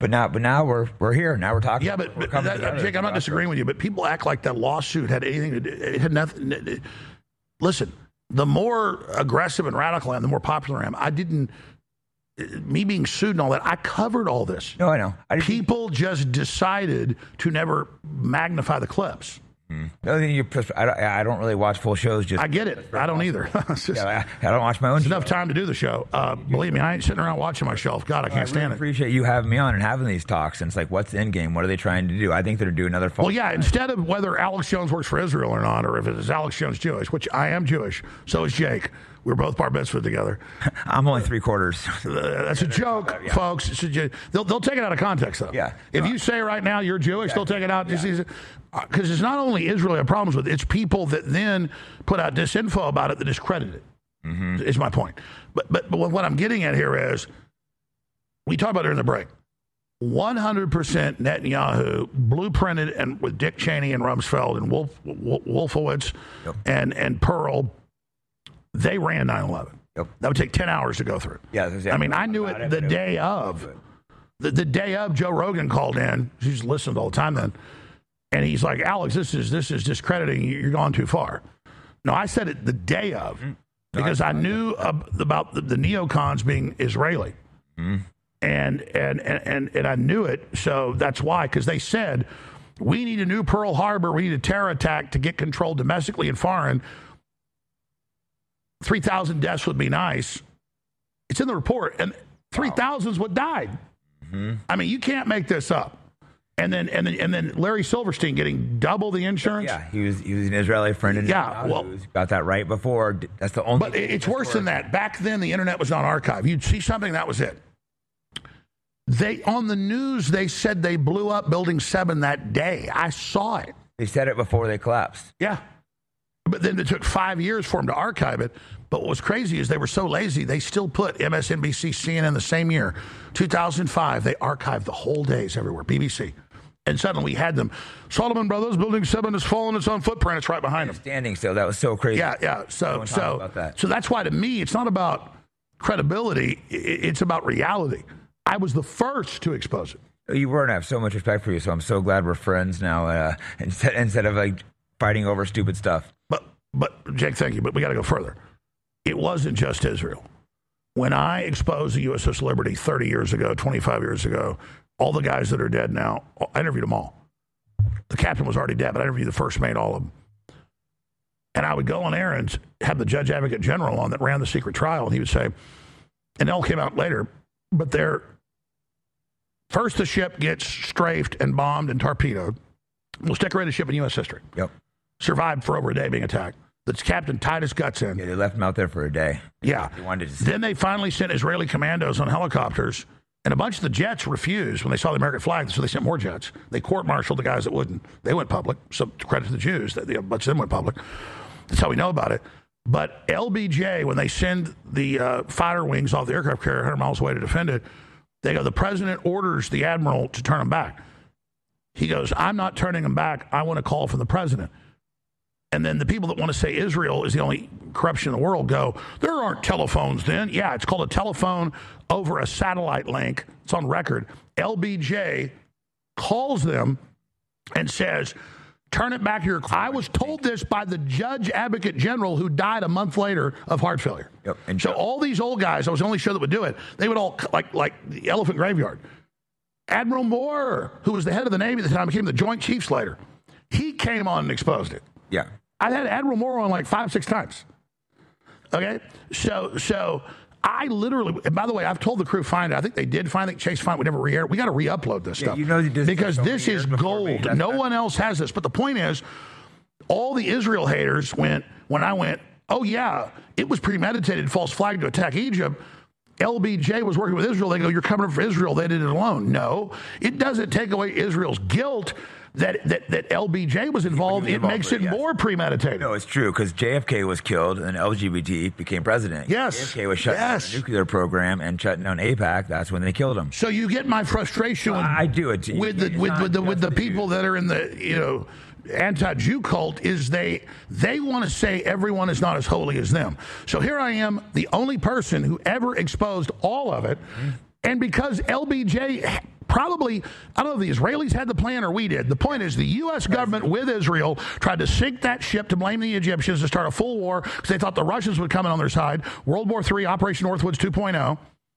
But now, but now we're we're here. Now we're talking. Yeah, but, we're but that, together. Jake, I'm not disagreeing with you, but people act like that lawsuit had anything to do. It had nothing. It, it, listen, the more aggressive and radical I am, the more popular I am. I didn't. Me being sued and all that, I covered all this. No, I know. I People just decided to never magnify the clips. Mm. The other thing you, I don't, I don't really watch full shows. Just I get it. I don't either. just, yeah, I, I don't watch my own. There's show. enough time to do the show. Uh, believe me, I ain't sitting around watching myself. God, I can't I stand really it. Appreciate you having me on and having these talks. And it's like, what's the end game? What are they trying to do? I think they're doing another. Well, yeah. Instead of whether Alex Jones works for Israel or not, or if it is Alex Jones Jewish, which I am Jewish, so is Jake. We're both bar mitzvah together. I'm only three quarters. Uh, that's a joke, yeah. folks. It's a jo- they'll, they'll take it out of context, though. Yeah. If you say right now you're Jewish, yeah. they'll take it out. Because yeah. uh, it's not only Israel have problems with it, it's people that then put out disinfo about it that discredit it, mm-hmm. is my point. But, but, but what I'm getting at here is, we talked about it during the break, one hundred percent Netanyahu blueprinted and with Dick Cheney and Rumsfeld and Wolf, Wolfowitz yep. and, and Pearl. They ran nine eleven. Yep. That would take ten hours to go through. Yeah, exactly. I mean, I knew it the day of. The, the day of, Joe Rogan called in. She's listened all the time then. And he's like, Alex, this is this is discrediting you. You're going too far. No, I said it the day of mm-hmm. because no, I, I knew uh, about the, the neocons being Israeli. Mm-hmm. And, and, and, and, and I knew it. So that's why, because they said, we need a new Pearl Harbor. We need a terror attack to get control domestically and foreign. three thousand deaths would be nice. It's in the report. And three thousand wow. is what died. Mm-hmm. I mean, you can't make this up. And then and then, and then Larry Silverstein getting double the insurance. Yeah, he was he was an Israeli friend. And yeah, well, got that right before. That's the only. But it's worse than that. Back then, the internet was not archived. You'd see something, that was it. They on the news, they said they blew up Building seven that day. I saw it. They said it before they collapsed. Yeah. But then it took five years for them to archive it. But what was crazy is they were so lazy, they still put M S N B C, C N N the same year, two thousand five. They archived the whole days everywhere, B B C. And suddenly we had them. Solomon Brothers, Building seven has fallen its own footprint. It's right behind them. Standing still. That was so crazy. Yeah, yeah. So, so, that. so that's why to me, it's not about credibility. It's about reality. I was the first to expose it. You were, and I have so much respect for you. So I'm so glad we're friends now uh, instead, instead of like fighting over stupid stuff. But, but Jake, thank you. But we got to go further. It wasn't just Israel. When I exposed the U S S Liberty thirty years ago, twenty-five years ago, all the guys that are dead now, I interviewed them all. The captain was already dead, but I interviewed the first mate, all of them. And I would go on air and have the judge advocate general on that ran the secret trial, and he would say, and it all came out later, but they're, first the ship gets strafed and bombed and torpedoed, most decorated ship in U S history. Yep. Survived for over a day being attacked. The captain tied his guts in. Yeah, they left him out there for a day. Yeah. They wanted to then they finally sent Israeli commandos on helicopters, and a bunch of the jets refused when they saw the American flag, so they sent more jets. They court-martialed the guys that wouldn't. They went public. So credit to the Jews, that a bunch of them went public. That's how we know about it. But L B J, when they send the uh, fighter wings off the aircraft carrier one hundred miles away to defend it, they go, the president orders the admiral to turn them back. He goes, I'm not turning them back. I want a call from the president. And then the people that want to say Israel is the only corruption in the world go, there aren't telephones then. Yeah, it's called a telephone over a satellite link. It's on record. L B J calls them and says, turn it back here. I was told this by the judge advocate general who died a month later of heart failure. Yep. And so all these old guys, I was the only show that would do it, they would all, like, like the elephant graveyard. Admiral Moore, who was the head of the Navy at the time, became the Joint Chiefs later. He came on and exposed it. Yeah. I had Admiral Moore on like five, six times. Okay? So, so I literally, and by the way, I've told the crew, find it. I think they did find it. Chase find it. We never re-aired. We got to re-upload this yeah, stuff. You know, because this is gold. No one else has this. But the point is, all the Israel haters went, when I went, oh, yeah, it was premeditated false flag to attack Egypt. L B J was working with Israel. They go, you're coming up for Israel. They did it alone. No, it doesn't take away Israel's guilt that that, that L B J was involved. It involved makes it yes. more premeditated. No, it's true, because J F K was killed and L G B T became president. Yes. J F K was shutting yes. down the nuclear program and shutting down AIPAC. That's when they killed him. So you get my frustration well, with, I do it with the with, with the with the people that are in the, you know, anti-Jew cult is they they want to say everyone is not as holy as them. So here I am, the only person who ever exposed all of it, and because L B J probably, I don't know if the Israelis had the plan or we did. The point is the U S government with Israel tried to sink that ship to blame the Egyptians to start a full war because they thought the Russians would come in on their side. World War Three, Operation Northwoods two point oh.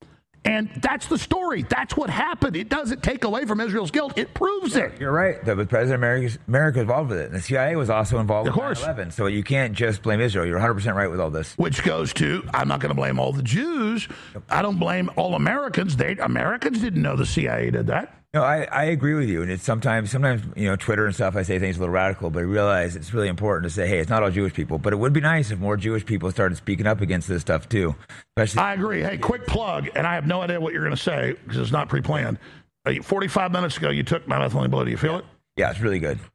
And that's the story. That's what happened. It doesn't take away from Israel's guilt. It proves it. You're right. The President America, America was involved with it. And the C I A was also involved of with course. nine eleven. So you can't just blame Israel. You're one hundred percent right with all this. Which goes to, I'm not going to blame all the Jews. I don't blame all Americans. They Americans didn't know the C I A did that. No, I, I agree with you. And it's sometimes, sometimes, you know, Twitter and stuff, I say things a little radical, but I realize it's really important to say, hey, it's not all Jewish people. But it would be nice if more Jewish people started speaking up against this stuff, too. Especially- I agree. Hey, quick plug, and I have no idea what you're going to say because it's not pre-planned. Uh, forty-five minutes ago, you took my methylene blue. Do you feel it? Yeah, it's really good.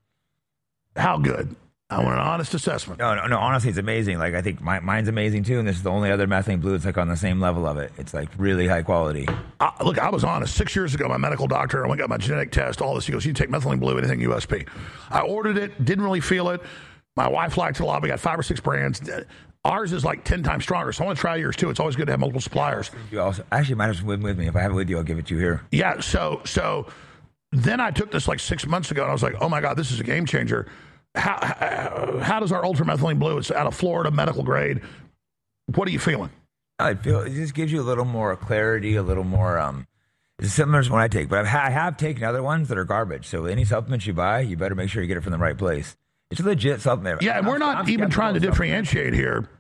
How good? I want an honest assessment. No, no, no. Honestly, it's amazing. Like, I think my, mine's amazing, too. And this is the only other methylene blue that's like on the same level of it. It's like really high quality. Uh, look, I was honest. Six years ago, my medical doctor, I went and got my genetic test, all this. He goes, you take methylene blue, anything U S P. I ordered it, didn't really feel it. My wife liked it a lot. We got five or six brands. Ours is like ten times stronger. So I want to try yours, too. It's always good to have multiple suppliers. You also actually might have some with me. If I have it with you, I'll give it to you here. Yeah, so so then I took this like six months ago, and I was like, oh, my God, this is a game changer. How, how, how does our ultramethylene blue, it's out of Florida, medical grade. What are you feeling? I feel it just gives you a little more clarity, a little more, um, it's similar to what I take, but I've, I have taken other ones that are garbage. So any supplements you buy, you better make sure you get it from the right place. It's a legit supplement. Yeah, and I'm, we're not I'm even trying to differentiate here.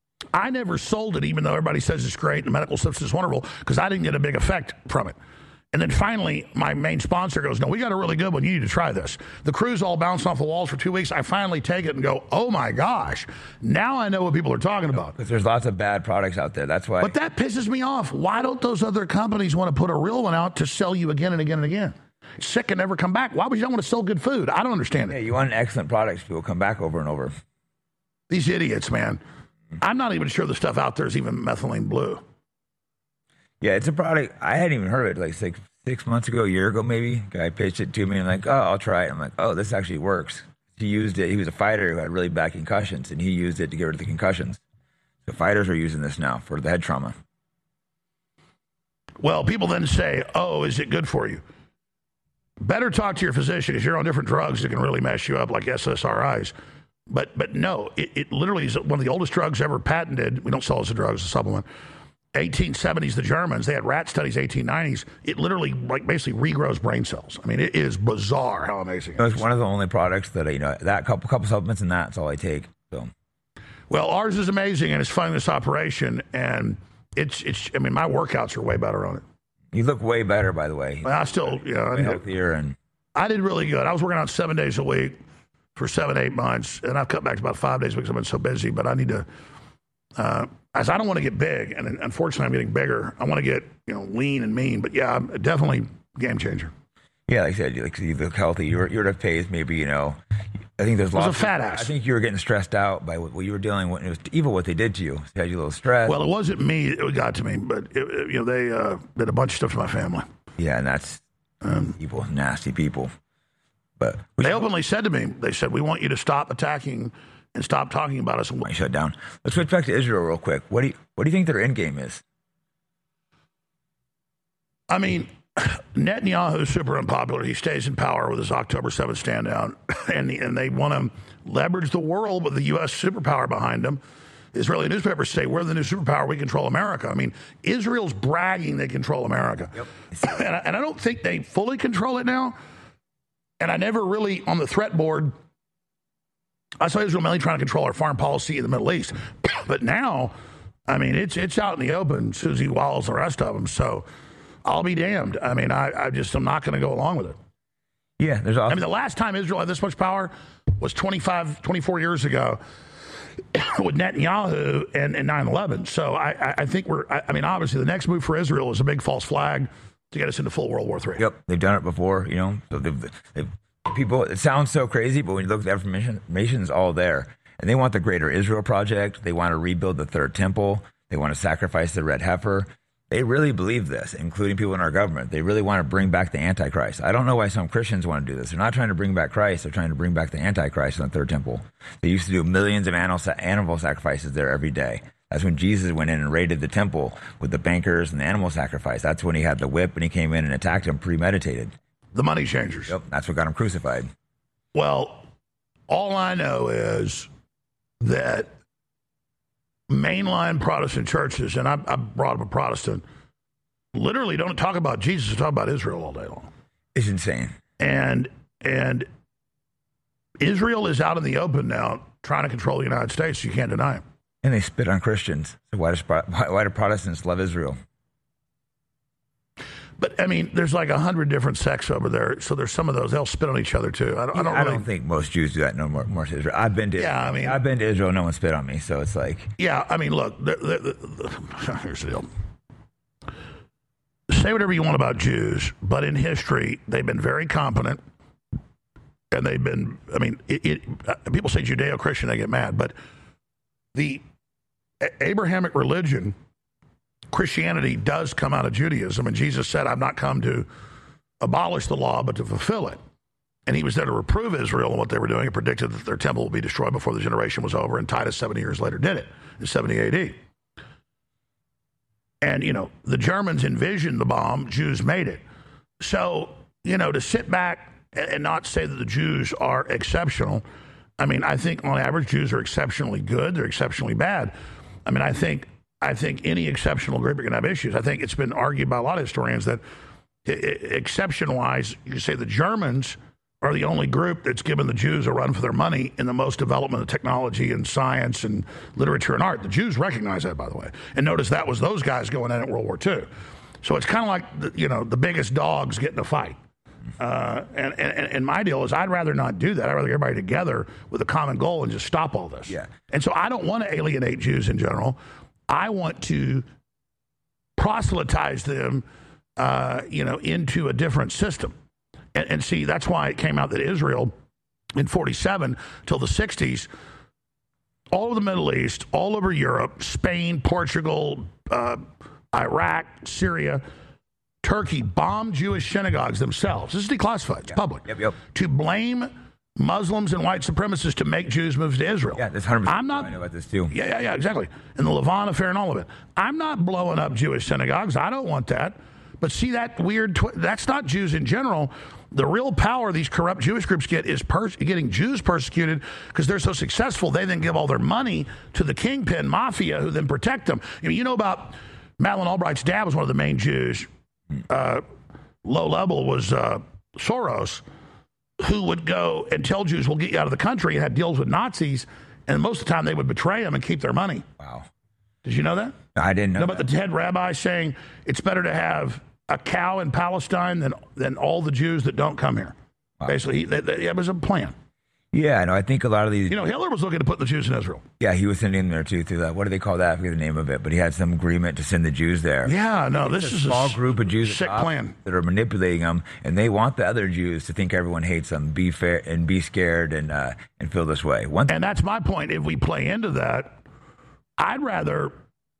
I never sold it, even though everybody says it's great and the medical substance is wonderful, because I didn't get a big effect from it. And then finally, my main sponsor goes, no, we got a really good one. You need to try this. The crew's all bouncing off the walls for two weeks. I finally take it and go, oh, my gosh. Now I know what people are talking about. Because there's lots of bad products out there. That's why. But that pisses me off. Why don't those other companies want to put a real one out to sell you again and again and again? Sick and never come back. Why would you not want to sell good food? I don't understand it. Yeah, you want an excellent product. People come back over and over. These idiots, man. I'm not even sure the stuff out there is even methylene blue. Yeah, it's a product. I hadn't even heard of it like six, six months ago, a year ago maybe. Guy pitched it to me and like, oh, I'll try it. I'm like, oh, this actually works. He used it. He was a fighter who had really bad concussions, and he used it to get rid of the concussions. So fighters are using this now for the head trauma. Well, people then say, oh, is it good for you? Better talk to your physician. If you're on different drugs, it can really mess you up like S S R Is. But but no, it, it literally is one of the oldest drugs ever patented. We don't sell it as a drug, as a supplement. eighteen seventies, the Germans, they had rat studies, eighteen nineties. It literally, like, basically regrows brain cells. I mean, it is bizarre how amazing it is. It's one of the only products that, you know, that couple couple supplements and that's all I take. So, well, ours is amazing, and it's funding this operation, and it's, it's, I mean, my workouts are way better on it. You look way better, by the way. Well, I still, you know, way healthier and I did really good. I was working out seven days a week for seven, eight months, and I've cut back to about five days because I've been so busy, but I need to, uh, as I don't want to get big, and unfortunately I'm getting bigger. I want to get, you know, lean and mean, but yeah, I'm definitely game changer. Yeah, like I said, you, like, you look healthy. You're, you're at a pace, maybe, you know, I think there's I was lots a fat of, ass. I think you were getting stressed out by what, what you were dealing with. It was evil what they did to you. It had you a little stressed. Well, it wasn't me it got to me, but, it, it, you know, they uh, did a bunch of stuff to my family. Yeah, and that's um, evil, nasty people. But they openly said to me, they said, we want you to stop attacking and stop talking about us. I shut down. Let's switch back to Israel real quick. What do you, what do you think their end game is? I mean, Netanyahu is super unpopular. He stays in power with his October seventh stand down, and, and they want to leverage the world with the U S superpower behind them. Israeli newspapers say, we're the new superpower, we control America. I mean, Israel's bragging they control America. Yep. And, I, and I don't think they fully control it now. And I never really, on the threat board, I saw Israel mainly trying to control our foreign policy in the Middle East. But now, I mean, it's it's out in the open, Susie Walls, the rest of them. So I'll be damned. I mean, I, I just am not going to go along with it. Yeah, there's also- I mean, the last time Israel had this much power was twenty-five, twenty-four years ago with Netanyahu and, and nine eleven. So I, I think we're, I, I mean, obviously the next move for Israel is a big false flag to get us into full World War Three. Yep, they've done it before, you know. So they've, they've, people, it sounds so crazy, but when you look at the information, information's all there. And they want the Greater Israel Project. They want to rebuild the Third Temple. They want to sacrifice the red heifer. They really believe this, including people in our government. They really want to bring back the Antichrist. I don't know why some Christians want to do this. They're not trying to bring back Christ. They're trying to bring back the Antichrist in the Third Temple. They used to do millions of animal, animal sacrifices there every day. That's when Jesus went in and raided the temple with the bankers and the animal sacrifice. That's when he had the whip and he came in and attacked him premeditated. The money changers. Yep, that's what got him crucified. Well, all I know is that mainline Protestant churches, and I, I brought up a Protestant, literally don't talk about Jesus, they talk about Israel all day long. It's insane. And and Israel is out in the open now trying to control the United States. You can't deny it. And they spit on Christians. So why do, why, why do Protestants love Israel? But, I mean, there's like a hundred different sects over there, so there's some of those. They'll spit on each other, too. I don't, I don't, I really, don't think most Jews do that no more, more to Israel. I've been to Yeah, I mean... I've been to Israel, no one spit on me, so it's like... Yeah, I mean, look, the, the, the, here's the deal. Say whatever you want about Jews, but in history, they've been very competent, and they've been, I mean, it, it, uh, people say Judeo-Christian, they get mad, but the Abrahamic religion... Christianity does come out of Judaism, and Jesus said, I've not come to abolish the law, but to fulfill it. And he was there to reprove Israel and what they were doing and predicted that their temple would be destroyed before the generation was over, and Titus seventy years later did it, in seventy A D. And, you know, the Germans envisioned the bomb, Jews made it. So, you know, to sit back and not say that the Jews are exceptional, I mean, I think on average Jews are exceptionally good, they're exceptionally bad. I mean, I think I think any exceptional group are going to have issues. I think it's been argued by a lot of historians that exception-wise, you can say the Germans are the only group that's given the Jews a run for their money in the most development of technology and science and literature and art. The Jews recognize that, by the way. And notice that was those guys going in at World War Two. So it's kind of like, the, you know, the biggest dogs get in a fight. Uh, and, and, and my deal is I'd rather not do that. I'd rather get everybody together with a common goal and just stop all this. Yeah. And so I don't want to alienate Jews in general. I want to proselytize them, uh, you know, into a different system. And, and see, that's why it came out that Israel in forty-seven till the sixties, all over the Middle East, all over Europe, Spain, Portugal, uh, Iraq, Syria, Turkey, bombed Jewish synagogues themselves. This is declassified. It's yeah. public. Yep, yep. To blame Muslims and white supremacists to make Jews move to Israel. Yeah, that's one hundred percent. I'm not, I know about this too. Yeah, yeah, yeah, exactly. And the Levant affair and all of it. I'm not blowing up Jewish synagogues. I don't want that. But see that weird, twi- that's not Jews in general. The real power these corrupt Jewish groups get is pers- getting Jews persecuted because they're so successful. They then give all their money to the kingpin mafia who then protect them. I mean, you know about Madeleine Albright's dad was one of the main Jews. Uh, low level was uh, Soros, who would go and tell Jews, we'll get you out of the country, and had deals with Nazis, and most of the time they would betray them and keep their money. Wow. Did you know that? I didn't know, know about the head rabbi saying it's better to have a cow in Palestine than than all the Jews that don't come here. Wow. Basically, he, that, that, it was a plan. Yeah, no, I think a lot of these... You know, Hitler was looking to put the Jews in Israel. Yeah, he was sending them there, too, through that. What do they call that? I forget the name of it, but he had some agreement to send the Jews there. Yeah, no, it's this a is small a group of Jews sick plan that are manipulating them, and they want the other Jews to think everyone hates them, be fair, and be scared, and uh, and feel this way. One th- and that's my point. If we play into that, I'd rather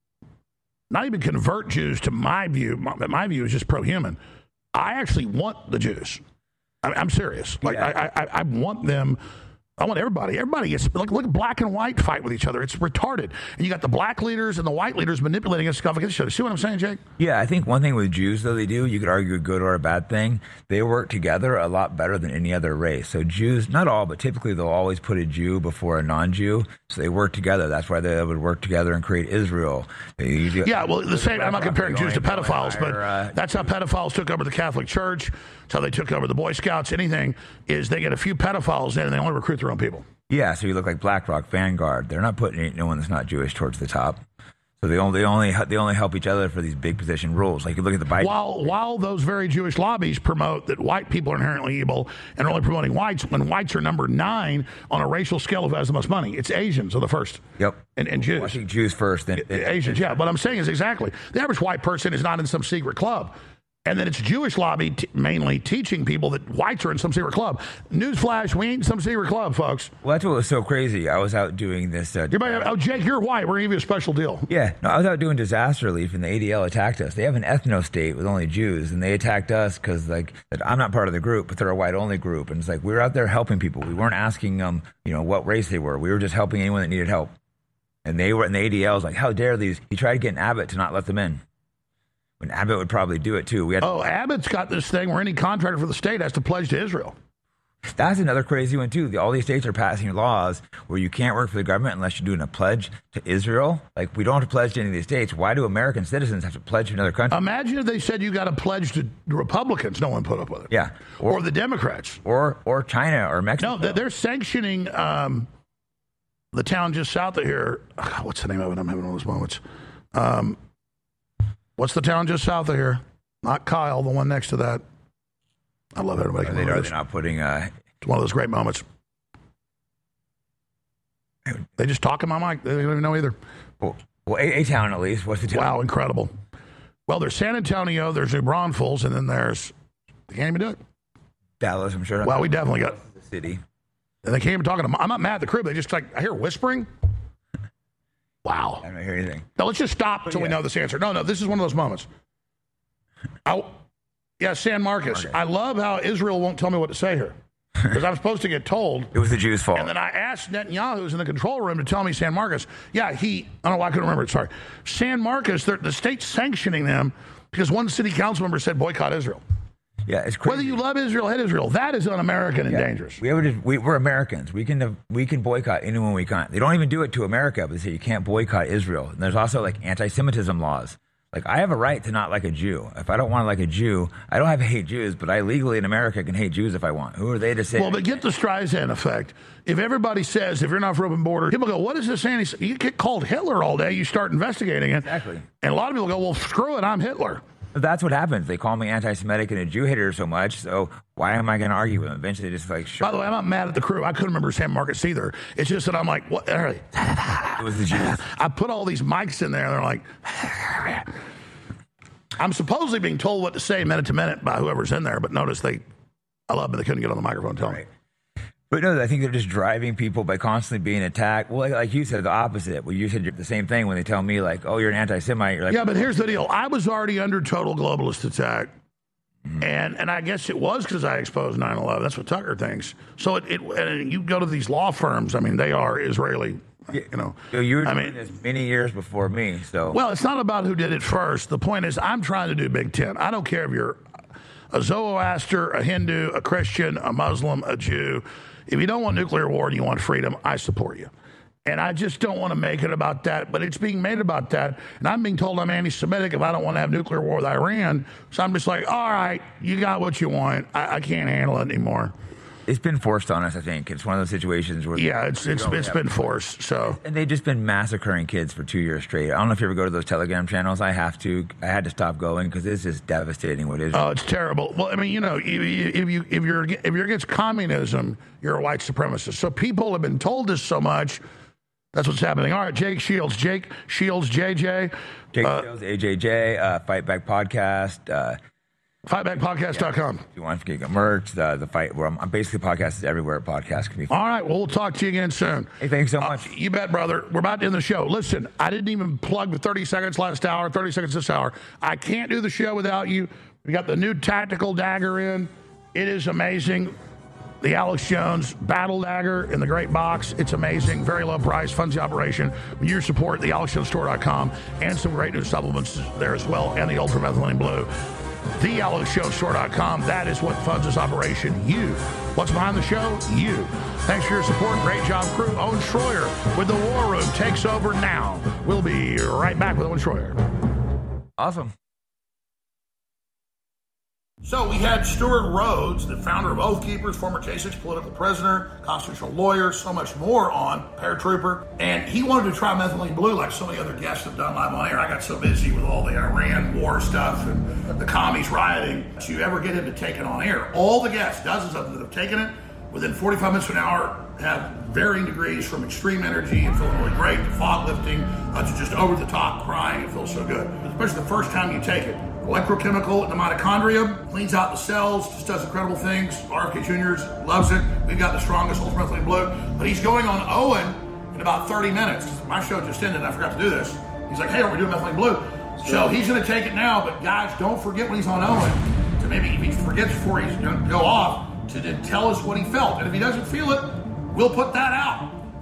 not even convert Jews to my view. My, my view is just pro-human. I actually want the Jews. I, I'm serious. Like yeah. I, I, I want them. I want everybody. Everybody gets look. Look at black and white fight with each other. It's retarded. And you got the black leaders and the white leaders manipulating us against each other. See what I'm saying, Jake? Yeah, I think one thing with Jews, though, they do, you could argue a good or a bad thing. They work together a lot better than any other race. So Jews, not all, but typically they'll always put a Jew before a non-Jew. So they work together. That's why they would work together and create Israel. They usually, yeah, well, the same. I'm not comparing Jews to pedophiles, but uh, that's how pedophiles took over the Catholic Church. That's how they took over the Boy Scouts. Anything is they get a few pedophiles in and they only recruit their own people. Yeah, so you look like BlackRock, Vanguard. They're not putting any, no one that's not Jewish towards the top. So they only they only they only help each other for these big position rules. Like you look at the Biden. While while those very Jewish lobbies promote that white people are inherently evil and are only promoting whites, when whites are number nine on a racial scale of who has the most money, it's Asians are the first. Yep. And, and Jews. Well, I think Jews first, then Asians. Yeah. What I'm saying is exactly the average white person is not in some secret club. And then it's Jewish lobby t- mainly teaching people that whites are in some secret club. Newsflash, we ain't in some secret club, folks. Well, that's what was so crazy. I was out doing this. Uh, Everybody, oh, Jake, you're white. We're going to give you a special deal. Yeah. No, I was out doing disaster relief, and the A D L attacked us. They have an ethno-state with only Jews, and they attacked us because, like, that I'm not part of the group, but they're a white-only group. And it's like, we were out there helping people. We weren't asking them, you know, what race they were. We were just helping anyone that needed help. And they were, and the A D L was like, how dare these? He tried getting Abbott to not let them in. When Abbott would probably do it too. We had oh, Abbott's got this thing where any contractor for the state has to pledge to Israel. That's another crazy one too. The, all these states are passing laws where you can't work for the government unless you're doing a pledge to Israel. Like, we don't have to pledge to any of these states. Why do American citizens have to pledge to another country? Imagine if they said you got to pledge to Republicans. No one put up with it. Yeah, or, or the Democrats, or or China or Mexico. No, they're sanctioning um, the town just south of here. Oh, what's the name of it? I'm having one of those moments. Um, what's the town just south of here? Not Kyle, the one next to that. I love everybody. Are they, are they not putting? Uh, it's one of those great moments. They just talk in my mic. They don't even know either. Well, well a, a town at least. What's the town? Wow, incredible. Well, there's San Antonio, there's New Braunfels, and then there's, they can't even do it. Dallas, I'm sure. Well, we definitely got the city. And they can't even talk to them. I'm not mad at the crib. They just like, I hear whispering. Wow. I don't hear anything. Now, let's just stop until yeah. we know this answer. No, no, this is one of those moments. I, yeah, San Marcos. I love how Israel won't tell me what to say here. Because I'm supposed to get told. It was the Jews' fault. And then I asked Netanyahu, who's in the control room, to tell me San Marcos. Yeah, he, I don't know why I couldn't remember it, sorry. San Marcos, the state's sanctioning them because one city council member said boycott Israel. Yeah, it's crazy. Whether you love Israel, hate Israel, that is un-American and yeah. dangerous. We, we, we're Americans. We can we can boycott anyone we can. They don't even do it to America, but they say you can't boycott Israel. And there's also like anti-Semitism laws. Like, I have a right to not like a Jew. If I don't want to like a Jew, I don't have to hate Jews, but I legally in America can hate Jews if I want. Who are they to say? Well, but get the Streisand effect. If everybody says, if you're not for open borders, people go, what is this anti? You get called Hitler all day, you start investigating it. Exactly. And a lot of people go, well, screw it, I'm Hitler. That's what happens. They call me anti-Semitic and a Jew hater so much, so why am I going to argue with them? Eventually, they just like, sure. By the way, I'm not mad at the crew. I couldn't remember San Marcos either. It's just that I'm like, what? It was the Jews. I put all these mics in there, and they're like, I'm supposedly being told what to say minute to minute by whoever's in there, but notice they, I love it, they couldn't get on the microphone and tell right. me. But no, I think they're just driving people by constantly being attacked. Well, like, like you said, the opposite. Well, you said the same thing when they tell me, like, oh, you're an anti-Semite. You're like, yeah, but here's the deal. I was already under total globalist attack. Mm-hmm. And and I guess it was because I exposed nine eleven. That's what Tucker thinks. So it, it and you go to these law firms. I mean, they are Israeli. You know, so you were I doing mean, this many years before me. So well, it's not about who did it first. The point is, I'm trying to do Big Ten. I don't care if you're a Zoroaster, a Hindu, a Christian, a Muslim, a Jew. If you don't want nuclear war and you want freedom, I support you. And I just don't want to make it about that, but it's being made about that. And I'm being told I'm anti-Semitic if I don't want to have nuclear war with Iran. So I'm just like, all right, you got what you want. I, I can't handle it anymore. It's been forced on us, I think. It's one of those situations where... Yeah, it's it's it's been forced, so... And they've just been massacring kids for two years straight. I don't know if you ever go to those Telegram channels. I have to. I had to stop going because it's just devastating what is. Oh, it's terrible. Well, I mean, you know, if you if you're if you're against communism, you're a white supremacist. So people have been told this so much. That's what's happening. All right, Jake Shields. Jake Shields, J J. Jake uh, Shields, A J J, uh, Fight Back Podcast. Uh, fight back podcast dot com. Yeah, if you want to get merch, the, the fight, where I'm, I'm basically podcasts everywhere. Podcasts can be found. All right, well, we'll talk to you again soon. Hey, thanks so much. Uh, you bet, brother. We're about to end the show. Listen, I didn't even plug the thirty seconds last hour, thirty seconds this hour. I can't do the show without you. We got the new tactical dagger in. It is amazing. The Alex Jones Battle Dagger in the great box. It's amazing. Very low price. Funds the operation. With your support, the alex jones store dot com, and some great new supplements there as well, and the Ultra Methylene Blue. the alex jones store dot com. That is what funds this operation. You. What's behind the show? You. Thanks for your support. Great job, crew. Owen Schroyer with the War Room takes over now. We'll be right back with Owen Schroyer. Awesome. So we had Stuart Rhodes, the founder of Oath Keepers, former J six political prisoner, constitutional lawyer, so much more on Paratrooper. And he wanted to try methylene blue like so many other guests have done live on air. I got so busy with all the Iran war stuff and the commies rioting to ever get him to take it on air. All the guests, dozens of them that have taken it, within forty-five minutes to an hour, have varying degrees from extreme energy and feeling really great to fog lifting uh, to just over the top crying. It feels so good, especially the first time you take it. Electrochemical in the mitochondria, cleans out the cells, just does incredible things. R F K Juniors loves it. We've got the strongest Ultra Methylene Blue. But he's going on Owen in about thirty minutes. My show just ended and I forgot to do this. He's like, hey, are we doing Methylene Blue? So he's going to take it now, but guys, don't forget when he's on Owen to maybe, if he forgets before he's going to go off, to then tell us what he felt. And if he doesn't feel it, we'll put that out.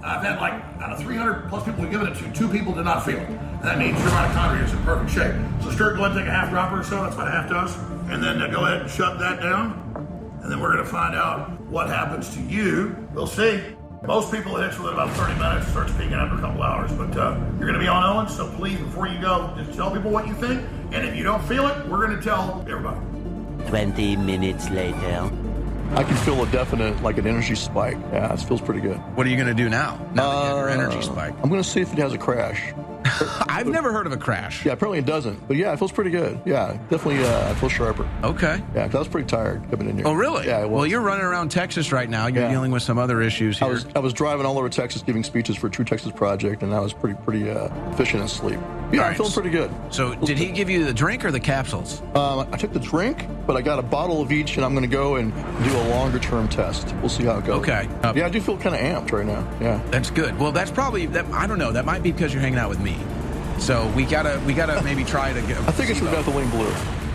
I've had like out of three hundred plus people we've given it to, two people did not feel it. And that means your mitochondria is in perfect shape. So Stuart, go ahead and take a half dropper or so. That's what a half does. And then uh, go ahead and shut that down. And then we're going to find out what happens to you. We'll see. Most people it hits within about thirty minutes, starts peaking after a couple hours. But uh, you're going to be on Owens, so please, before you go, just tell people what you think. And if you don't feel it, we're going to tell everybody. twenty minutes later. I can feel a definite, like an energy spike. Yeah, it feels pretty good. What are you going to do now? Now that you have your energy Uh, spike. I'm going to see if it has a crash. I've never heard of a crash. Yeah, apparently it doesn't. But yeah, it feels pretty good. Yeah, definitely uh, I feel sharper. Okay. Yeah, 'cause I was pretty tired coming in here. Oh, really? Yeah, Well, you're running around Texas right now. You're Yeah. dealing with some other issues here. I was I was driving all over Texas giving speeches for True Texas Project, and I was pretty pretty uh, efficient in sleep. Yeah, All I'm right. feeling pretty good. So, did he give you the drink or the capsules? Um, I took the drink, but I got a bottle of each, and I'm going to go and do a longer term test. We'll see how it goes. Okay. Uh, yeah, I do feel kind of amped right now. Yeah. That's good. Well, that's probably that. I don't know. That might be because you're hanging out with me. So we gotta we gotta maybe try to get. I think it's from Ethylene Blue.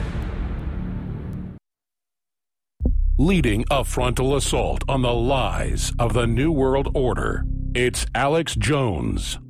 Leading a frontal assault on the lies of the New World Order, it's Alex Jones.